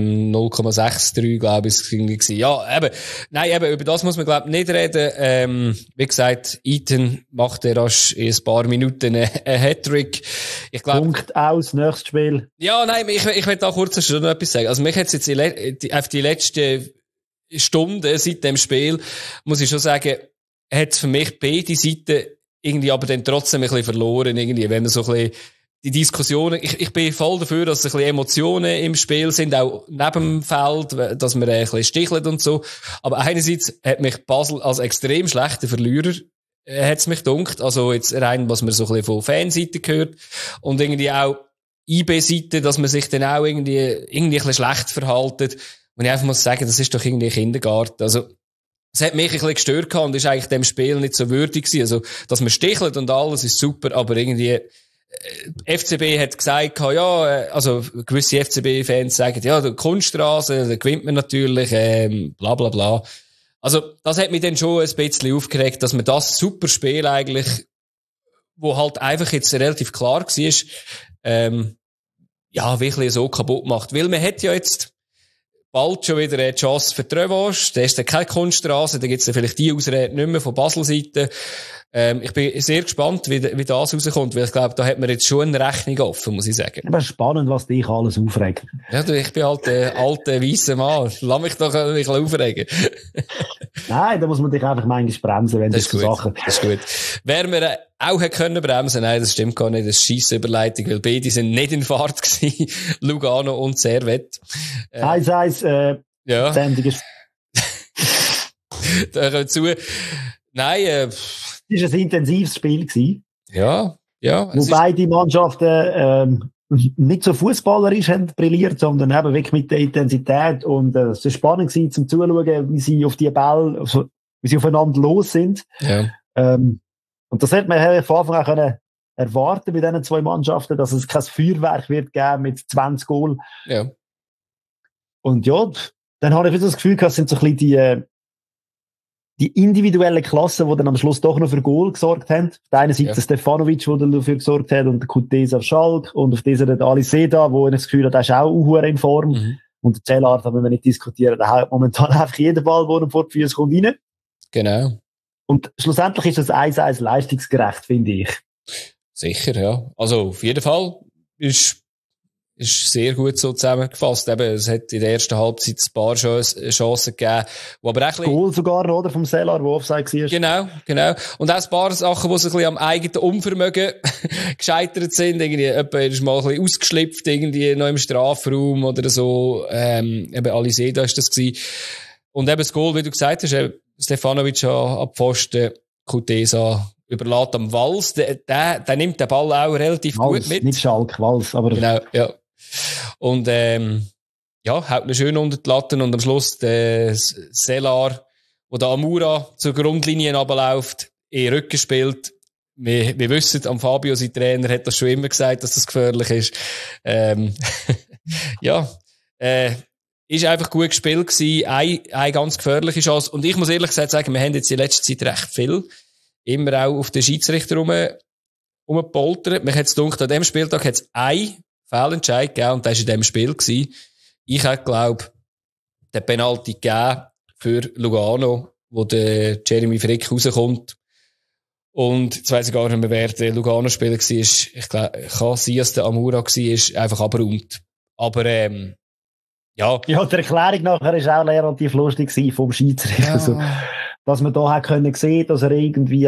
Speaker 1: 0,63, glaube ich, ist es ja, eben, nein, eben, über das muss man, glaube ich, nicht reden. Wie gesagt, Iten macht rasch in ein paar Minuten einen Hattrick. Ich glaube,
Speaker 2: Punkt aus, nächstes Spiel.
Speaker 1: Ja, nein, ich will da kurz schon noch etwas sagen. Also, mich hat jetzt auf die letzten Stunden seit dem Spiel, muss ich schon sagen, hat für mich beide Seiten irgendwie aber dann trotzdem ein bisschen verloren, irgendwie, wenn man so ein bisschen die Diskussionen, ich bin voll dafür, dass ein bisschen Emotionen im Spiel sind, auch neben dem Feld, dass man ein bisschen stichelt und so. Aber einerseits hat mich Basel als extrem schlechter Verlierer hat's mich gedunkt. Also jetzt rein, was man so ein bisschen von Fanseite gehört. Und irgendwie auch IB-Seite, dass man sich dann auch irgendwie ein bisschen schlecht verhaltet. Und ich einfach muss sagen, das ist doch irgendwie Kindergarten. Also, es hat mich ein bisschen gestört gehabt und ist eigentlich dem Spiel nicht so würdig gewesen. Also, dass man stichelt und alles ist super, aber irgendwie, FCB hat gesagt, ja, also gewisse FCB-Fans sagen, ja, der Kunststraße, da gewinnt man natürlich, bla bla bla. Also, das hat mich dann schon ein bisschen aufgeregt, dass man das super Spiel eigentlich, wo halt einfach jetzt relativ klar war, ja, wirklich so kaputt macht. Weil man hat ja jetzt bald schon wieder eine Chance für die Revanche. Da ist dann keine Kunststraße, da gibt's dann vielleicht die Ausrede nicht mehr von Basel-Seite. Ich bin sehr gespannt, wie das rauskommt, weil ich glaube, da hat man jetzt schon eine Rechnung offen, muss ich sagen.
Speaker 2: Aber spannend, was dich alles aufregt.
Speaker 1: Ja, ich bin halt der alte, weisse Mann. Lass mich doch ein bisschen aufregen.
Speaker 2: Nein, da muss man dich einfach manchmal bremsen, wenn das so Sachen...
Speaker 1: Das ist gut. Wer wir auch hätte können bremsen, nein, das stimmt gar nicht, das ist scheisse Überleitung, weil beide sind nicht in Fahrt gewesen, Lugano und Servette.
Speaker 2: 1-1,
Speaker 1: ja.
Speaker 2: Sendung ist...
Speaker 1: Da kommt zu. Nein,
Speaker 2: es war ein intensives Spiel gewesen.
Speaker 1: Ja.
Speaker 2: Wo beide Mannschaften nicht so fußballerisch haben brilliert, sondern eben wirklich mit der Intensität. Und es war spannend gewesen, zum Zuschauen, wie sie auf die Bälle, also, wie sie aufeinander los sind.
Speaker 1: Ja.
Speaker 2: Und das hätte man von Anfang an können erwarten bei diesen zwei Mannschaften, dass es kein Feuerwerk wird geben mit 20 Goal.
Speaker 1: Ja.
Speaker 2: Und ja, dann habe ich wieder das Gefühl gehabt, es sind so ein bisschen die individuellen Klassen, die dann am Schluss doch noch für Goal gesorgt haben. Auf der einen Seite der Stefanovic, der dafür gesorgt hat, und der Kutesa auf Schalke, und auf dieser der Ali Seda, wo ich das Gefühl habe, der ist auch in Form. Mhm. Und der Zellart, da müssen wir nicht diskutieren, der haut momentan einfach jeden Ball, der ihm vor die Füße kommt, rein.
Speaker 1: Genau.
Speaker 2: Und schlussendlich ist das 1-1 leistungsgerecht, finde ich.
Speaker 1: Sicher, ja. Also, auf jeden Fall ist sehr gut so zusammengefasst. Eben, es hat in der ersten Halbzeit ein paar Chancen gegeben, wo aber auch
Speaker 2: Goal sogar noch, oder? Vom Sellar, wo Offside war.
Speaker 1: Genau. Und auch ein paar Sachen, die so ein bisschen am eigenen Unvermögen gescheitert sind. Irgendwie, jemand ist mal ein bisschen ausgeschlüpft, irgendwie noch im Strafraum oder so. Eben, Aliseda ist das gewesen. Und eben das Goal, wie du gesagt hast, Stefanovic ab Pfosten, Kutesa überlässt am Wals. Der nimmt den Ball auch relativ
Speaker 2: Wals,
Speaker 1: gut mit.
Speaker 2: Nicht Schalke, Wals, aber.
Speaker 1: Genau, ja. Und, haut ihn schön unter die Latten, und am Schluss der Sellar, wo der Amura zur Grundlinie runterläuft, in den Rücken spielt. Wir wissen, am Fabio, sein Trainer, hat das schon immer gesagt, dass das gefährlich ist. Ist einfach gut gespielt gewesen. Eine ganz gefährliche Chance. Und ich muss ehrlich gesagt sagen, wir haben jetzt in letzter Zeit recht viel immer auch auf den Schiedsrichter rumgepoltert. Mir hat es gedacht, an dem Spieltag hat es einen Fehlentscheid gegeben, und das war in diesem Spiel gewesen. Ich hätte geglaubt, den Penalty gegeben für Lugano, wo der Jeremy Frick rauskommt. Und jetzt weiss ich gar nicht mehr, wer der Lugano-Spieler war. Ich glaube, kann sein, dass der Amura war, einfach abgeräumt. Aber, ja.
Speaker 2: Ja, die Erklärung nachher war auch relativ lustig vom Schiedsrichter. Ja. Also, dass man da können sehen, dass er irgendwie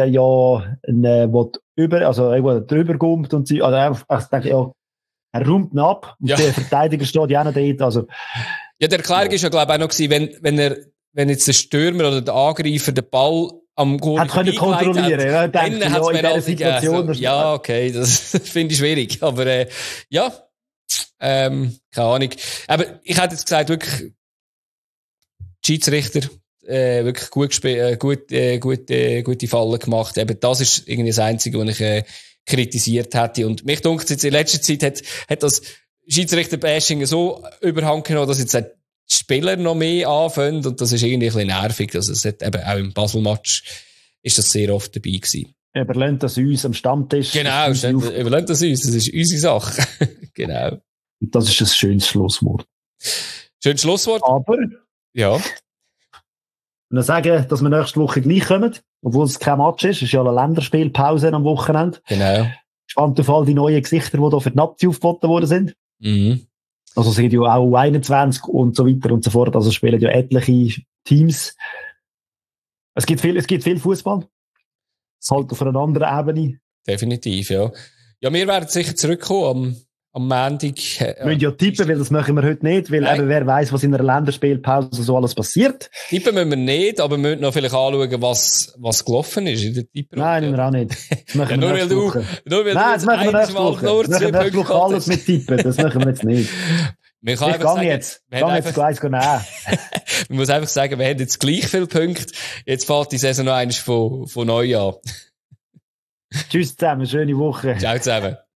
Speaker 2: drüber kommt und sie, also ich denke, ja, er räumt ihn ab, und der Verteidiger steht ja auch noch dort, also. Ja, die Erklärung ist ja, glaube ich, auch noch gewesen, wenn jetzt der Stürmer oder der Angreifer den Ball am Goal
Speaker 1: hat
Speaker 2: können kontrollieren, ja,
Speaker 1: dann hat es mir auch Situation. Also, ja, okay, das finde ich schwierig, aber, keine Ahnung. Aber ich hätte jetzt gesagt, wirklich, Schiedsrichter, wirklich gut gespielt, gute Fallen gemacht. Eben, das ist irgendwie das Einzige, was ich kritisiert hätte. Und mich dunkt jetzt in letzter Zeit hat das Schiedsrichter-Bashing so überhand genommen, dass jetzt die Spieler noch mehr anfangen, und das ist irgendwie ein bisschen nervig. Also es hat eben auch im Basel-Match ist das sehr oft dabei gewesen.
Speaker 2: Überlässt das uns am Stammtisch.
Speaker 1: Genau, überlässt das uns. Das ist unsere Sache. Genau.
Speaker 2: Und das ist ein schönes Schlusswort.
Speaker 1: Schönes Schlusswort.
Speaker 2: Aber.
Speaker 1: Ja.
Speaker 2: Und dann sagen, dass wir nächste Woche gleich kommen, obwohl es kein Match ist. Es ist ja eine Länderspielpause am Wochenende.
Speaker 1: Genau.
Speaker 2: Spannend auf all die neuen Gesichter, die da für die Nazi aufgeboten worden sind.
Speaker 1: Mhm.
Speaker 2: Also es sind ja auch 21 und so weiter und so fort. Also spielen ja etliche Teams. Es gibt viel Fußball. Halt auf einer anderen Ebene.
Speaker 1: Definitiv, ja. Ja, wir werden sicher zurückkommen am Montag.
Speaker 2: Wir müssen ja tippen, weil das machen wir heute nicht, weil eben wer weiss, was in einer Länderspielpause so alles passiert.
Speaker 1: Tippen müssen wir nicht, aber wir müssen noch vielleicht anschauen, was gelaufen ist in der Tipperunde.
Speaker 2: Nein, müssen wir auch nicht. Das machen wir nächste Woche.
Speaker 1: Nein,
Speaker 2: das machen wir nächste Woche. Wir machen nächste Woche alles mit Tippen. Das machen wir jetzt nicht.
Speaker 1: Ich gehe jetzt
Speaker 2: gleich nehmen.
Speaker 1: Man muss einfach sagen, wir haben jetzt gleich viele Punkte. Jetzt fällt die Saison noch einmal von neu an.
Speaker 2: Tschüss zusammen, schöne Woche.
Speaker 1: Ciao zusammen.